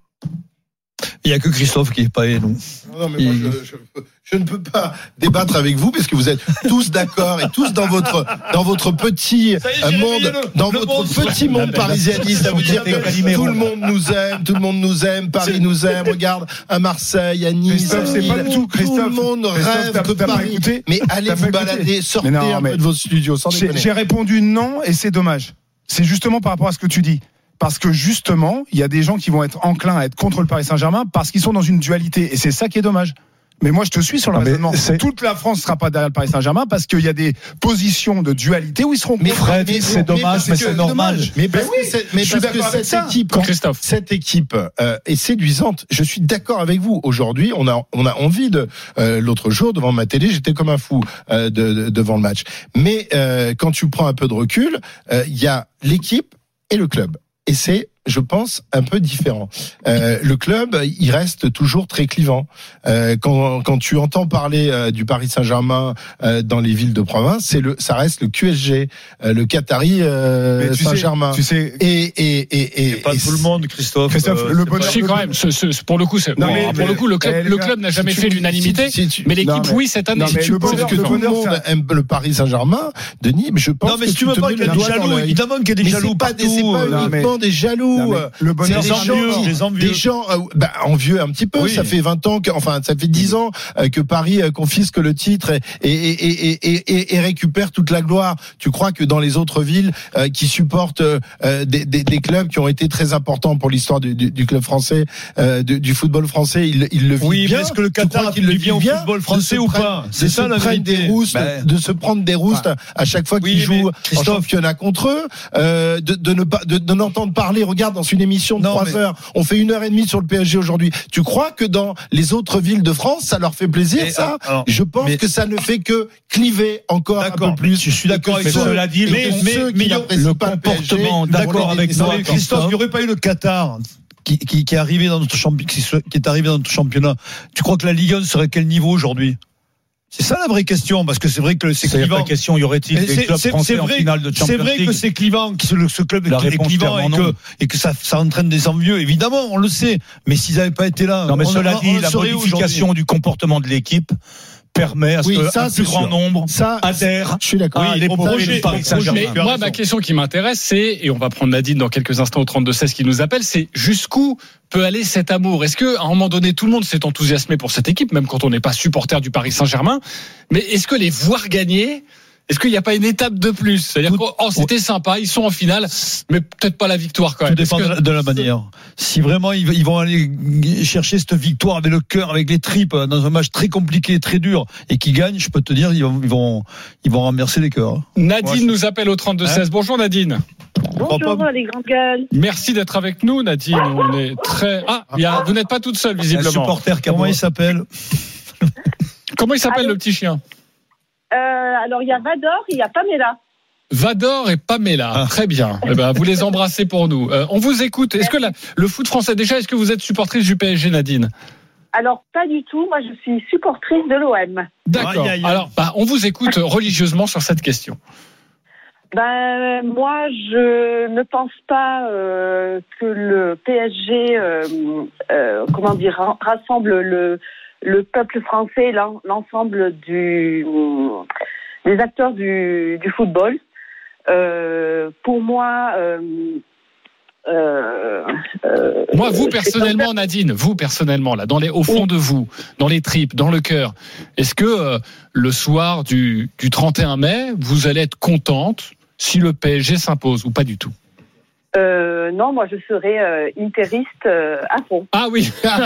Il n'y a que Christophe qui n'est pas nous. Non, mais moi, je, je, je ne peux pas débattre avec vous parce que vous êtes tous d'accord et tous dans votre dans votre petit euh, monde, le, dans le votre monde petit monde, monde parisianiste, à vous dire que tout le monde nous aime, tout le monde nous aime, Paris nous aime. Regarde à Marseille, à Nice, Christophe, c'est pas tout. Tout le monde rêve de Paris. Mais allez vous balader, sortez non, un peu de vos studios. Sans j'ai, j'ai répondu non et c'est dommage. C'est justement par rapport à ce que tu dis. Parce que justement, il y a des gens qui vont être enclins à être contre le Paris Saint-Germain parce qu'ils sont dans une dualité. Et c'est ça qui est dommage. Mais moi, je te suis sur le raisonnement. Toute la France ne sera pas derrière le Paris Saint-Germain parce qu'il y a des positions de dualité où ils seront. Mais Fred, mais, c'est dommage, mais, mais c'est normal. Mais parce oui, que, mais parce que cette ça. équipe, Christophe. cette équipe euh, est séduisante. Je suis d'accord avec vous. Aujourd'hui, on a on a envie de. Euh, l'autre jour, devant ma télé, j'étais comme un fou euh, de, de, devant le match. Mais euh, quand tu prends un peu de recul, il euh, y a l'équipe et le club. Et c'est, je pense, un peu différent. Euh, le club, il reste toujours très clivant. Euh, quand, quand tu entends parler euh, du Paris Saint-Germain euh, dans les villes de province, c'est le, ça reste le Q S G, euh, le Qatari euh, Saint-Germain. Tu sais, et et et et, pas et tout le monde, Christophe. Christophe, euh, le bonheur. Si, quand même. Ce, ce, pour le coup, c'est, non, non, mais, pour mais, le coup, le club, le club n'a jamais si fait tu, l'unanimité. Si, si tu, mais l'équipe, non, mais, oui, cette année. Non, mais si tu penses que tout le monde aime le Paris Saint-Germain, Denis, mais je pense non, mais que si tu veux pas qu'il y a des jaloux, évidemment qu'il y a des jaloux partout. C'est pas uniquement des jaloux. Le bonheur, des gens, des envieux, des gens, euh, bah, envieux un petit peu. Oui. Ça fait vingt ans, que, enfin, ça fait dix ans euh, que Paris euh, confisque le titre et, et, et, et, et, et récupère toute la gloire. Tu crois que dans les autres villes euh, qui supportent euh, des, des, des clubs qui ont été très importants pour l'histoire du, du, du club français, euh, du, du football français, ils, ils le vivent oui, bien. Oui, est-ce que le Qatar il le vit bien au football français ou pas? C'est ça la vérité. Des roustes, ben, de se prendre des roustes bah, à chaque fois qu'ils oui, jouent en championnat contre eux, euh, de, de ne pas, de, de n'entendre parler. Regarde, dans une émission de trois heures, on fait une heure et demie sur le P S G aujourd'hui. Tu crois que dans les autres villes de France, ça leur fait plaisir, et ça? Alors, je pense mais, que ça ne fait que cliver encore un peu plus. Je suis d'accord avec ça. Cela dit, mais, mais, mais le comportement, d'accord avec ça. Christophe, il n'y aurait pas eu le Qatar qui, qui, qui est arrivé dans notre championnat, qui, qui est arrivé dans notre championnat. Tu crois que la Ligue un serait quel niveau aujourd'hui? C'est ça la vraie question, parce que c'est vrai que c'est, c'est clivant. La question, y aurait-il des c'est, clubs c'est, français c'est vrai, en finale de Champions League? C'est vrai que c'est clivant, que ce, ce club la est clivant et que, et que ça, ça entraîne des envieux. Évidemment, on le sait. Mais s'ils n'avaient pas été là, non, mais on, cela on, dit, on la modification du comportement de l'équipe permet à ce oui, que ça, un plus grand sûr. nombre ça, adhère. Je suis d'accord. à Oui, les au projets projet, du Paris Saint-Germain. Mais moi, ma question qui m'intéresse, c'est, et on va prendre Nadine dans quelques instants au trente-deux seize qui nous appelle, c'est jusqu'où peut aller cet amour? Est-ce qu'à un moment donné, tout le monde s'est enthousiasmé pour cette équipe, même quand on n'est pas supporter du Paris Saint-Germain? Mais est-ce que les voir gagner, est-ce qu'il n'y a pas une étape de plus? C'est-à-dire que oh, c'était sympa, ils sont en finale, mais peut-être pas la victoire quand même. Tout dépend que... de la manière. Si vraiment ils vont aller chercher cette victoire avec le cœur, avec les tripes, dans un match très compliqué, très dur, et qui gagnent, je peux te dire, ils vont, ils vont, ils vont renverser les cœurs. Nadine ouais, nous appelle au trente-deux seize. Hein Bonjour Nadine. Bonjour les grandes gueules. Merci d'être avec nous Nadine. On est très. Ah, il y a... vous n'êtes pas toute seule visiblement. Un supporter, comment il s'appelle? Comment il s'appelle le petit chien? Euh, alors, il y a Vador, il y a Pamela. Vador et Pamela. Ah. Très bien. Eh ben, vous les embrassez pour nous. Euh, on vous écoute. Est-ce que la, le foot français, déjà, est-ce que vous êtes supportrice du P S G, Nadine? Alors, pas du tout. Moi, je suis supportrice de l'O M. D'accord. Aïe, aïe, aïe. Alors, bah, on vous écoute religieusement sur cette question. Ben, moi, je ne pense pas euh, que le P S G, euh, euh, comment dire, rassemble le... le peuple français, l'ensemble du, des acteurs du, du football. Euh, pour moi, euh, euh, euh, moi, vous personnellement, Nadine, vous personnellement, là, dans les, au fond oui. de vous, dans les tripes, dans le cœur, est-ce que euh, le soir du, du trente et un mai, vous allez être contente si le P S G s'impose ou pas du tout? Euh, non, moi je serais euh, interiste euh, à fond. Ah oui.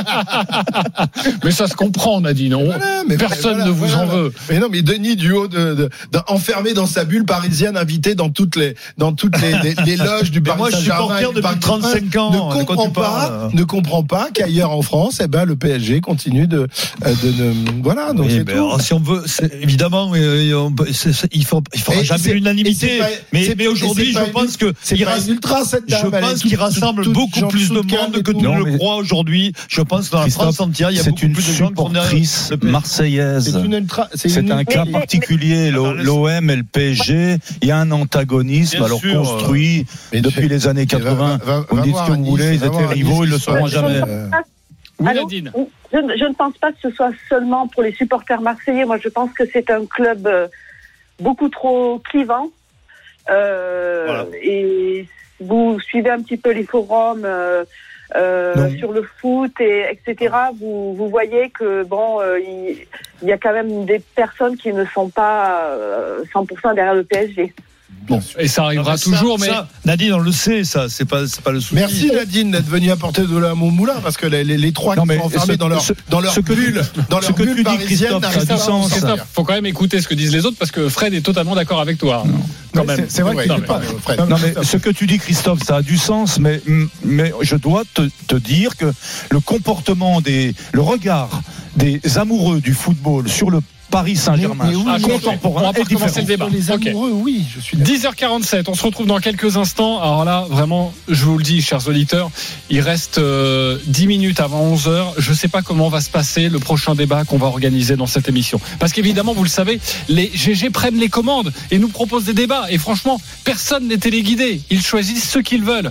Mais ça se comprend, Nadine. On... Voilà, mais personne voilà, ne vous voilà, en veut. Mais non, mais Denis, du haut de, de, de enfermé dans sa bulle parisienne, invité dans toutes les dans toutes les, les, les loges du Paris Saint-Germain. Moi, je suis porteur depuis trente-cinq ans. Ne comprend pas, ne comprend pas qu'ailleurs en France, eh ben le P S G continue de de, de voilà. Donc oui, c'est tout. Alors, si on veut, évidemment, on, c'est, c'est, il faut il faudra jamais l'unanimité. Mais mais aujourd'hui, je pense que c'est pas ultra. Je pense qu'il rassemble beaucoup plus de monde que tu ne le crois aujourd'hui. Je pense que dans la France entière, il y a beaucoup plus de gens qui sont supportrice marseillaise. C'est, une ultra, c'est, c'est une... un cas particulier. L'O M et le P S G, il y a un antagonisme alors sûr, construit euh, depuis les années quatre-vingts. Va, va, va vous dites ce que vous voulez, ils étaient rivaux, ils ne le seront jamais. Oui, Nadine. Je, je ne pense pas que ce soit seulement pour les supporters marseillais. Moi, je pense que c'est un club beaucoup trop clivant. Euh, voilà. Et vous suivez un petit peu les forums euh, euh, sur le foot et etc. Vous vous voyez que bon, euh, il, il y a quand même des personnes qui ne sont pas euh, cent pour cent derrière le P S G. Bon, et ça arrivera non, mais toujours, ça, mais ça, Nadine, on le sait, ça, c'est pas, c'est pas le souci. Merci Nadine d'être venue apporter de la mon moulin parce que les, les, les trois non, qui sont enfermés ce, dans leur, ce, dans leur bulle, dans leur bulle parisienne, ça sens. Faut quand même écouter ce que disent les autres parce que Fred est totalement d'accord avec toi. Non. Quand même. C'est, c'est vrai ouais, que pas, Fred. Non, mais ce que tu dis, Christophe, ça a du sens, mais, mais je dois te, te dire que le comportement des, le regard des amoureux du football sur le Paris Saint-Germain, mais, mais oui, contemporain. On va commencer le débat. Les amoureux, okay. Oui, je suis d'accord. dix heures quarante-sept, on se retrouve dans quelques instants. Alors là, vraiment, je vous le dis, chers auditeurs, il reste euh, dix minutes avant onze heures. Je ne sais pas comment va se passer le prochain débat qu'on va organiser dans cette émission. Parce qu'évidemment, vous le savez, les G G prennent les commandes et nous proposent des débats. Et franchement, personne n'est téléguidé. Ils choisissent ce qu'ils veulent.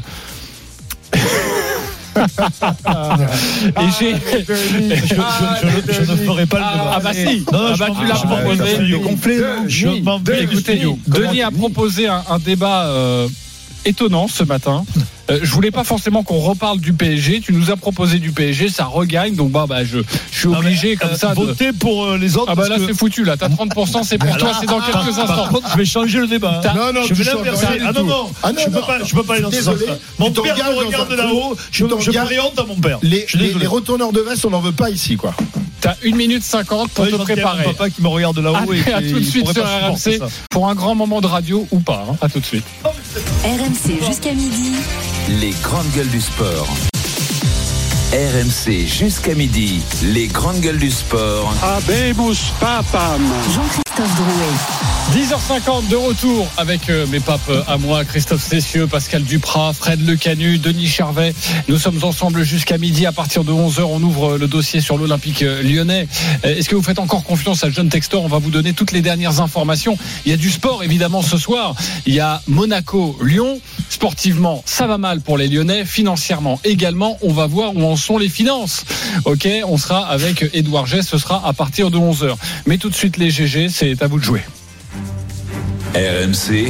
Et j'ai... je, je, je, je ne ferai pas le débat. Ah bah si. Non, ah bah tu l'as proposé. Complet. Je m'en vais. Écoutez, Denis a proposé un, un débat euh, étonnant ce matin. Euh, je voulais pas forcément qu'on reparle du P S G. Tu nous as proposé du P S G, ça regagne. Donc bah, bah je, je suis obligé non, mais, comme euh, ça de voter pour euh, les autres. Ah bah là que... c'est foutu là. T'as trente pour cent, c'est pour ah, toi. Là, c'est dans quelques par, instants. Par contre, je vais changer le débat. T'as... Non non, je vais l'inverser. Ah non non, ah, non, je peux pas, je peux pas aller dans ce sens. Mon père me regarde de là-haut. Je je ferai honte à mon père. Les les retourneurs de veste, on n'en veut pas ici quoi. T'as une minute cinquante pour te préparer. Papa qui me regarde de là-haut. Et à tout de suite sur R M C pour un grand moment de radio ou pas. À tout de suite. R M C jusqu'à midi. Les grandes gueules du sport. R M C jusqu'à midi. Les grandes gueules du sport. Habemus papam. Jean-Christophe Drouet. dix heures cinquante de retour avec euh, mes papes à moi, Christophe Cessieux, Pascal Duprat, Fred Lecanu, Denis Charvet. Nous sommes ensemble jusqu'à midi. À partir de onze heures, on ouvre le dossier sur l'Olympique lyonnais. Est-ce que vous faites encore confiance à John Textor? On va vous donner toutes les dernières informations. Il y a du sport évidemment ce soir. Il y a Monaco-Lyon. Sportivement, ça va mal pour les Lyonnais. Financièrement également, on va voir où en sont les finances. Ok, on sera avec Édouard G, ce sera à partir de onze heures. Mais tout de suite les G G, c'est à vous de jouer. R M C,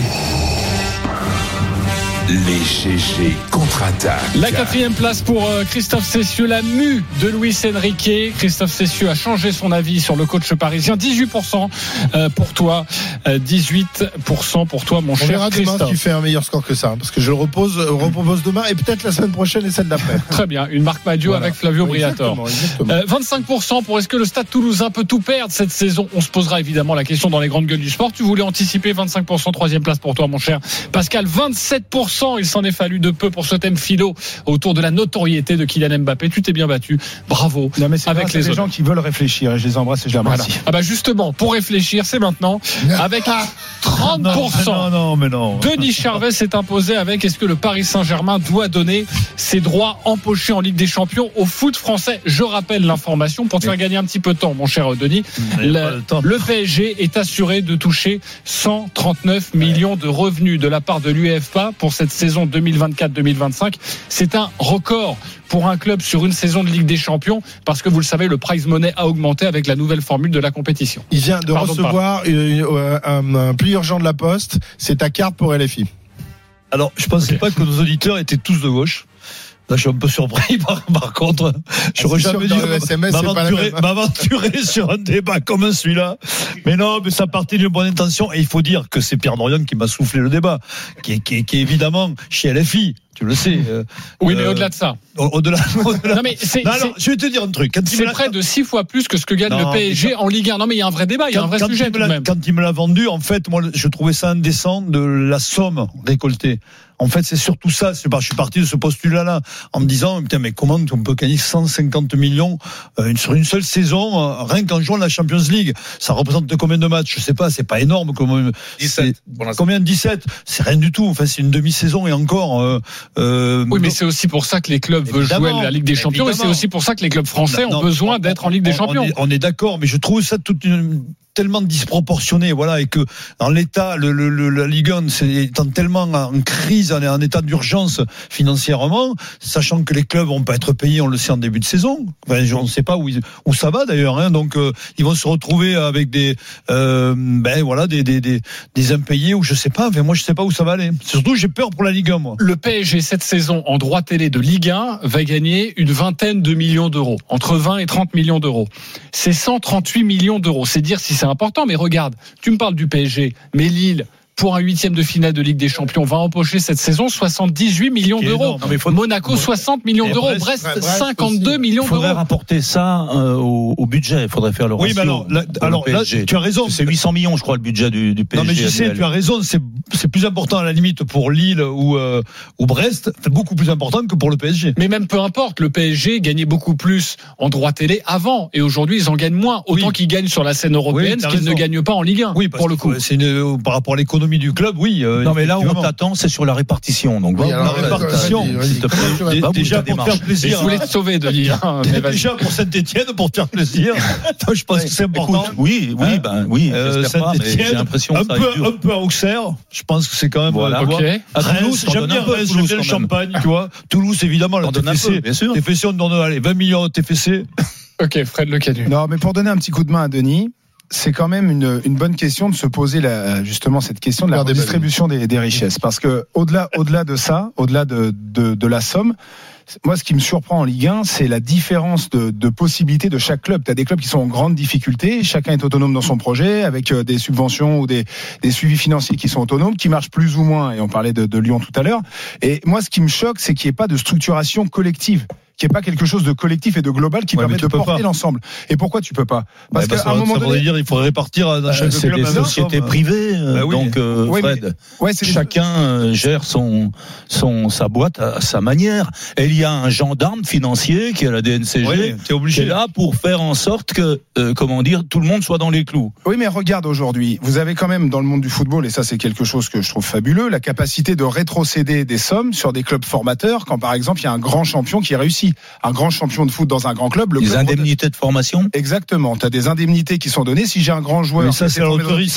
les G G contre-attaquent. La quatrième place pour Christophe Cessieux, la mue de Luis Enrique. Christophe Cessieux a changé son avis sur le coach parisien. dix-huit pour cent pour toi, dix-huit pour cent pour toi, mon on cher verra Christophe. Demain, tu fais un meilleur score que ça, hein, parce que je le repose, repropose demain et peut-être la semaine prochaine et celle d'après. Très bien, une Marc Madiot voilà. avec Flavio Briatore. Exactement, exactement. Euh, vingt-cinq pour cent pour est-ce que le Stade Toulousain peut tout perdre cette saison? On se posera évidemment la question dans les grandes gueules du sport. Tu voulais anticiper vingt-cinq pour cent, troisième place pour toi, mon cher Pascal. vingt-sept pour cent, il s'en est fallu de peu pour ce thème philo autour de la notoriété de Kylian Mbappé. Tu t'es bien battu, bravo. Non mais c'est avec les des gens qui veulent réfléchir et je les embrasse et je les remercie. Voilà. Ah bah justement, pour réfléchir, c'est maintenant avec trente pour cent. Non, non, mais non. Denis Charvet s'est imposé avec est-ce que le Paris Saint-Germain doit donner ses droits empochés en Ligue des Champions au foot français. Je rappelle l'information pour te faire gagner un petit peu de temps, mon cher Denis. Le, le P S G est assuré de toucher cent trente-neuf millions de revenus de la part de l'UEFA pour cette saison deux mille vingt-quatre deux mille vingt-cinq. C'est un record pour un club sur une saison de Ligue des Champions parce que vous le savez, le prize money a augmenté avec la nouvelle formule de la compétition. Il vient de Pardon, recevoir un, un, un pli urgent de la Poste. C'est ta carte pour L F I. Alors, je pensais okay. pas que nos auditeurs étaient tous de gauche. Là, je suis un peu surpris. Par, par contre, j'aurais ah, jamais dû m'aventurer, m'aventurer sur un débat comme celui-là. Mais non, mais ça partait d'une bonne intention. Et il faut dire que c'est Pierre Dorian qui m'a soufflé le débat, qui est, qui est, qui est évidemment chez L F I. Tu le sais. Euh, oui, mais euh, au-delà de ça. Au-delà. au-delà. Non, mais c'est, non, alors, je vais te dire un truc. Quand c'est près de six fois plus que ce que gagne non, le P S G ça... en Ligue un. Non, mais il y a un vrai débat, il y a un vrai sujet tout de même. Quand il me l'a vendu, en fait, moi, je trouvais ça indécent de la somme récoltée. En fait, c'est surtout ça. C'est pas, je suis parti de ce postulat-là en me disant, putain, mais comment on peut gagner cent cinquante millions euh, sur une seule saison, euh, rien qu'en jouant la Champions League? Ça représente combien de matchs? Je sais pas, c'est pas énorme. Comme, dix-sept. Combien de dix-sept? C'est rien du tout. Enfin, c'est une demi-saison et encore. Euh, euh, oui, mais c'est aussi pour ça que les clubs veulent jouer la Ligue des Champions évidemment. Et c'est aussi pour ça que les clubs français non, ont besoin d'être en Ligue des Champions. On est, on est d'accord, mais je trouve ça toute une tellement disproportionné, voilà, et que dans l'état, le, le, le, la Ligue un c'est étant tellement en crise, en, en état d'urgence financièrement, sachant que les clubs vont pas être payés, on le sait en début de saison. Enfin, on ne sait pas où, ils, où ça va d'ailleurs, hein, donc euh, ils vont se retrouver avec des, euh, ben voilà, des, des, des, des impayés ou je sais pas. Enfin, moi, je sais pas où ça va aller. Surtout, j'ai peur pour la Ligue un, moi. Le P S G cette saison en droit télé de Ligue un va gagner une vingtaine de millions d'euros, entre vingt et trente millions d'euros. C'est cent trente-huit millions d'euros. C'est dire si c'est important, mais regarde, tu me parles du P S G, mais Lille, pour un huitième de finale de Ligue des Champions, va empocher cette saison soixante-dix-huit millions d'euros. Non, faut... Monaco, soixante millions d'euros. Brest, Brest cinquante-deux millions d'euros. Il faudrait rapporter ça euh, au, au budget. Il faudrait faire le ratio. Oui, mais alors, là, alors là, tu as raison. C'est huit cents millions, je crois, le budget du, du P S G. Non, mais je sais, tu as raison. C'est, c'est plus important à la limite pour Lille ou, euh, ou Brest. C'est beaucoup plus important que pour le P S G. Mais même peu importe. Le P S G gagnait beaucoup plus en droit télé avant. Et aujourd'hui, ils en gagnent moins. Autant oui. qu'ils gagnent sur la scène européenne, oui, qu'ils raison. ne gagnent pas en Ligue un. Oui, pour le coup. C'est une, par rapport à l'économie du club, oui. Euh, non mais là où on t'attend c'est sur la répartition donc oui, alors, la répartition euh, bah, déjà pour faire plaisir je voulais te sauver Denis hein, déjà pour Saint-Etienne pour te faire plaisir je pense ouais, que c'est important écoute, oui oui hein ben oui euh, j'espère pas mais j'ai l'impression un que ça peu un peu à Auxerre je pense que c'est quand même voilà. Okay. À Toulouse j'aime bien Reims j'aime bien le Champagne tu vois Toulouse évidemment la T F C T F C on donne allez vingt millions de T F C. Ok Fred Le Canu. Non mais pour donner un petit coup de main à Denis, c'est quand même une, une bonne question de se poser la, justement cette question de la redistribution des, des richesses. Parce que au-delà, au-delà de ça, au-delà de, de, de la somme, moi, ce qui me surprend en Ligue un, c'est la différence de, de possibilités de chaque club. Tu as des clubs qui sont en grande difficulté, chacun est autonome dans son projet, avec des subventions ou des, des suivis financiers qui sont autonomes, qui marchent plus ou moins, et on parlait de, de Lyon tout à l'heure. Et moi, ce qui me choque, c'est qu'il n'y ait pas de structuration collective, qu'il n'y ait pas quelque chose de collectif et de global qui ouais, permet de porter pas. l'ensemble. Et pourquoi tu peux pas? Parce ouais, qu'à bah, un moment ça donné, voudrait dire il faudrait répartir dans chaque c'est club des sociétés privées, euh, bah oui. donc euh, ouais, Fred, ouais, c'est chacun des... gère son son sa boîte à sa manière. Et il y a un gendarme financier qui est la D N C G, ouais, t'es obligé. qui est là pour faire en sorte que euh, comment dire tout le monde soit dans les clous. Oui, mais regarde aujourd'hui, vous avez quand même dans le monde du football, et ça c'est quelque chose que je trouve fabuleux, la capacité de rétrocéder des sommes sur des clubs formateurs quand par exemple il y a un grand champion qui réussit, un grand champion champion de foot dans un grand club. Le les club indemnités de formation. Exactement. Tu as des indemnités qui sont données. Si j'ai un grand joueur. Mais ça, c'est la loterie, ça.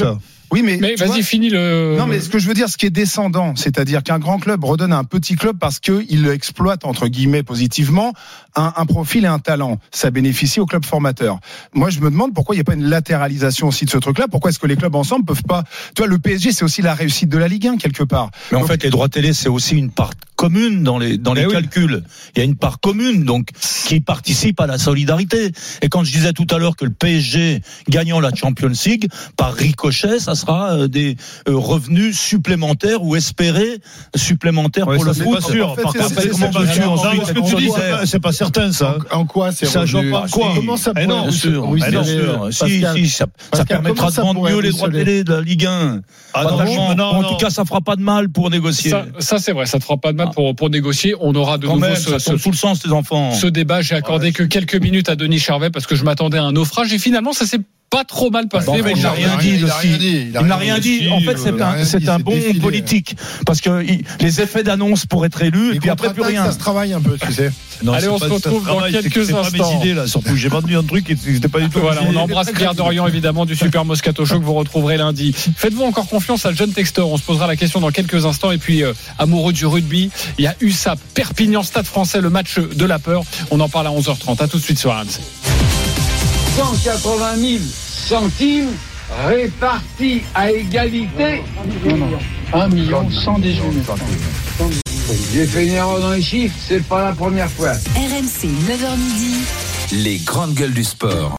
Oui, mais, mais vas-y, finis le. Non, mais ce que je veux dire, ce qui est descendant, c'est-à-dire qu'un grand club redonne à un petit club parce qu'il exploite, entre guillemets, positivement, un, un profil et un talent. Ça bénéficie au club formateur. Moi, je me demande pourquoi il n'y a pas une latéralisation aussi de ce truc-là. Pourquoi est-ce que les clubs ensemble peuvent pas. Tu vois, le P S G, c'est aussi la réussite de la Ligue un, quelque part. Mais en donc, fait, les droits télé, c'est aussi une part commune dans les, dans les oui. calculs. Il y a une part commune, donc, qui participe à la solidarité. Et quand je disais tout à l'heure que le P S G gagnant la Champions League, par ricochet, ça sera des revenus supplémentaires ou espérés supplémentaires ouais, pour le foot. C'est pas sûr. En fait, Par contre, c'est, c'est, pas sûr. Non, ce que tu dis, c'est pas, c'est pas certain, ça. En, en quoi c'est ça joue pas quoi Comment ça pourrait bien sûr, oui, bien sûr. Si, si, ça, ça permettra de vendre mieux les droits télé de la Ligue un. Ah non, non, en tout cas, ça fera pas de mal pour négocier. Ça, ça c'est vrai, ça ne fera pas de mal pour, pour négocier. On aura de Quand nouveau même, ce, ce, tout le sens des enfants. Ce débat. J'ai accordé ouais. que quelques minutes à Denis Charvet parce que je m'attendais à un naufrage et finalement, ça s'est pas trop mal passé. Bon, en fait, il n'a rien dit. Il n'a rien dit. Il n'a rien dit. En fait, c'est un, c'est un bon politique parce que les effets d'annonce pour être élu et puis après plus rien. Ça se travaille un peu, tu sais. Non, Allez, on se retrouve dans quelques instants. C'est pas mes idées là, surtout j'ai vendu un truc et c'était pas du tout. Voilà, on embrasse Pierre Dorian évidemment du Super Moscato Show que vous retrouverez lundi. Faites-vous encore confiance à John Textor. On se posera la question dans quelques instants. Et puis euh, amoureux du rugby, il y a U S A P Perpignan Stade Français, le match de la peur. On en parle à onze heures trente. À tout de suite sur R M C. cent quatre-vingt mille centimes répartis à égalité. un million cent dix-huit mille. J'ai fait une erreur dans les chiffres, c'est pas la première fois. R M C, neuf heures midi. Les grandes gueules du sport.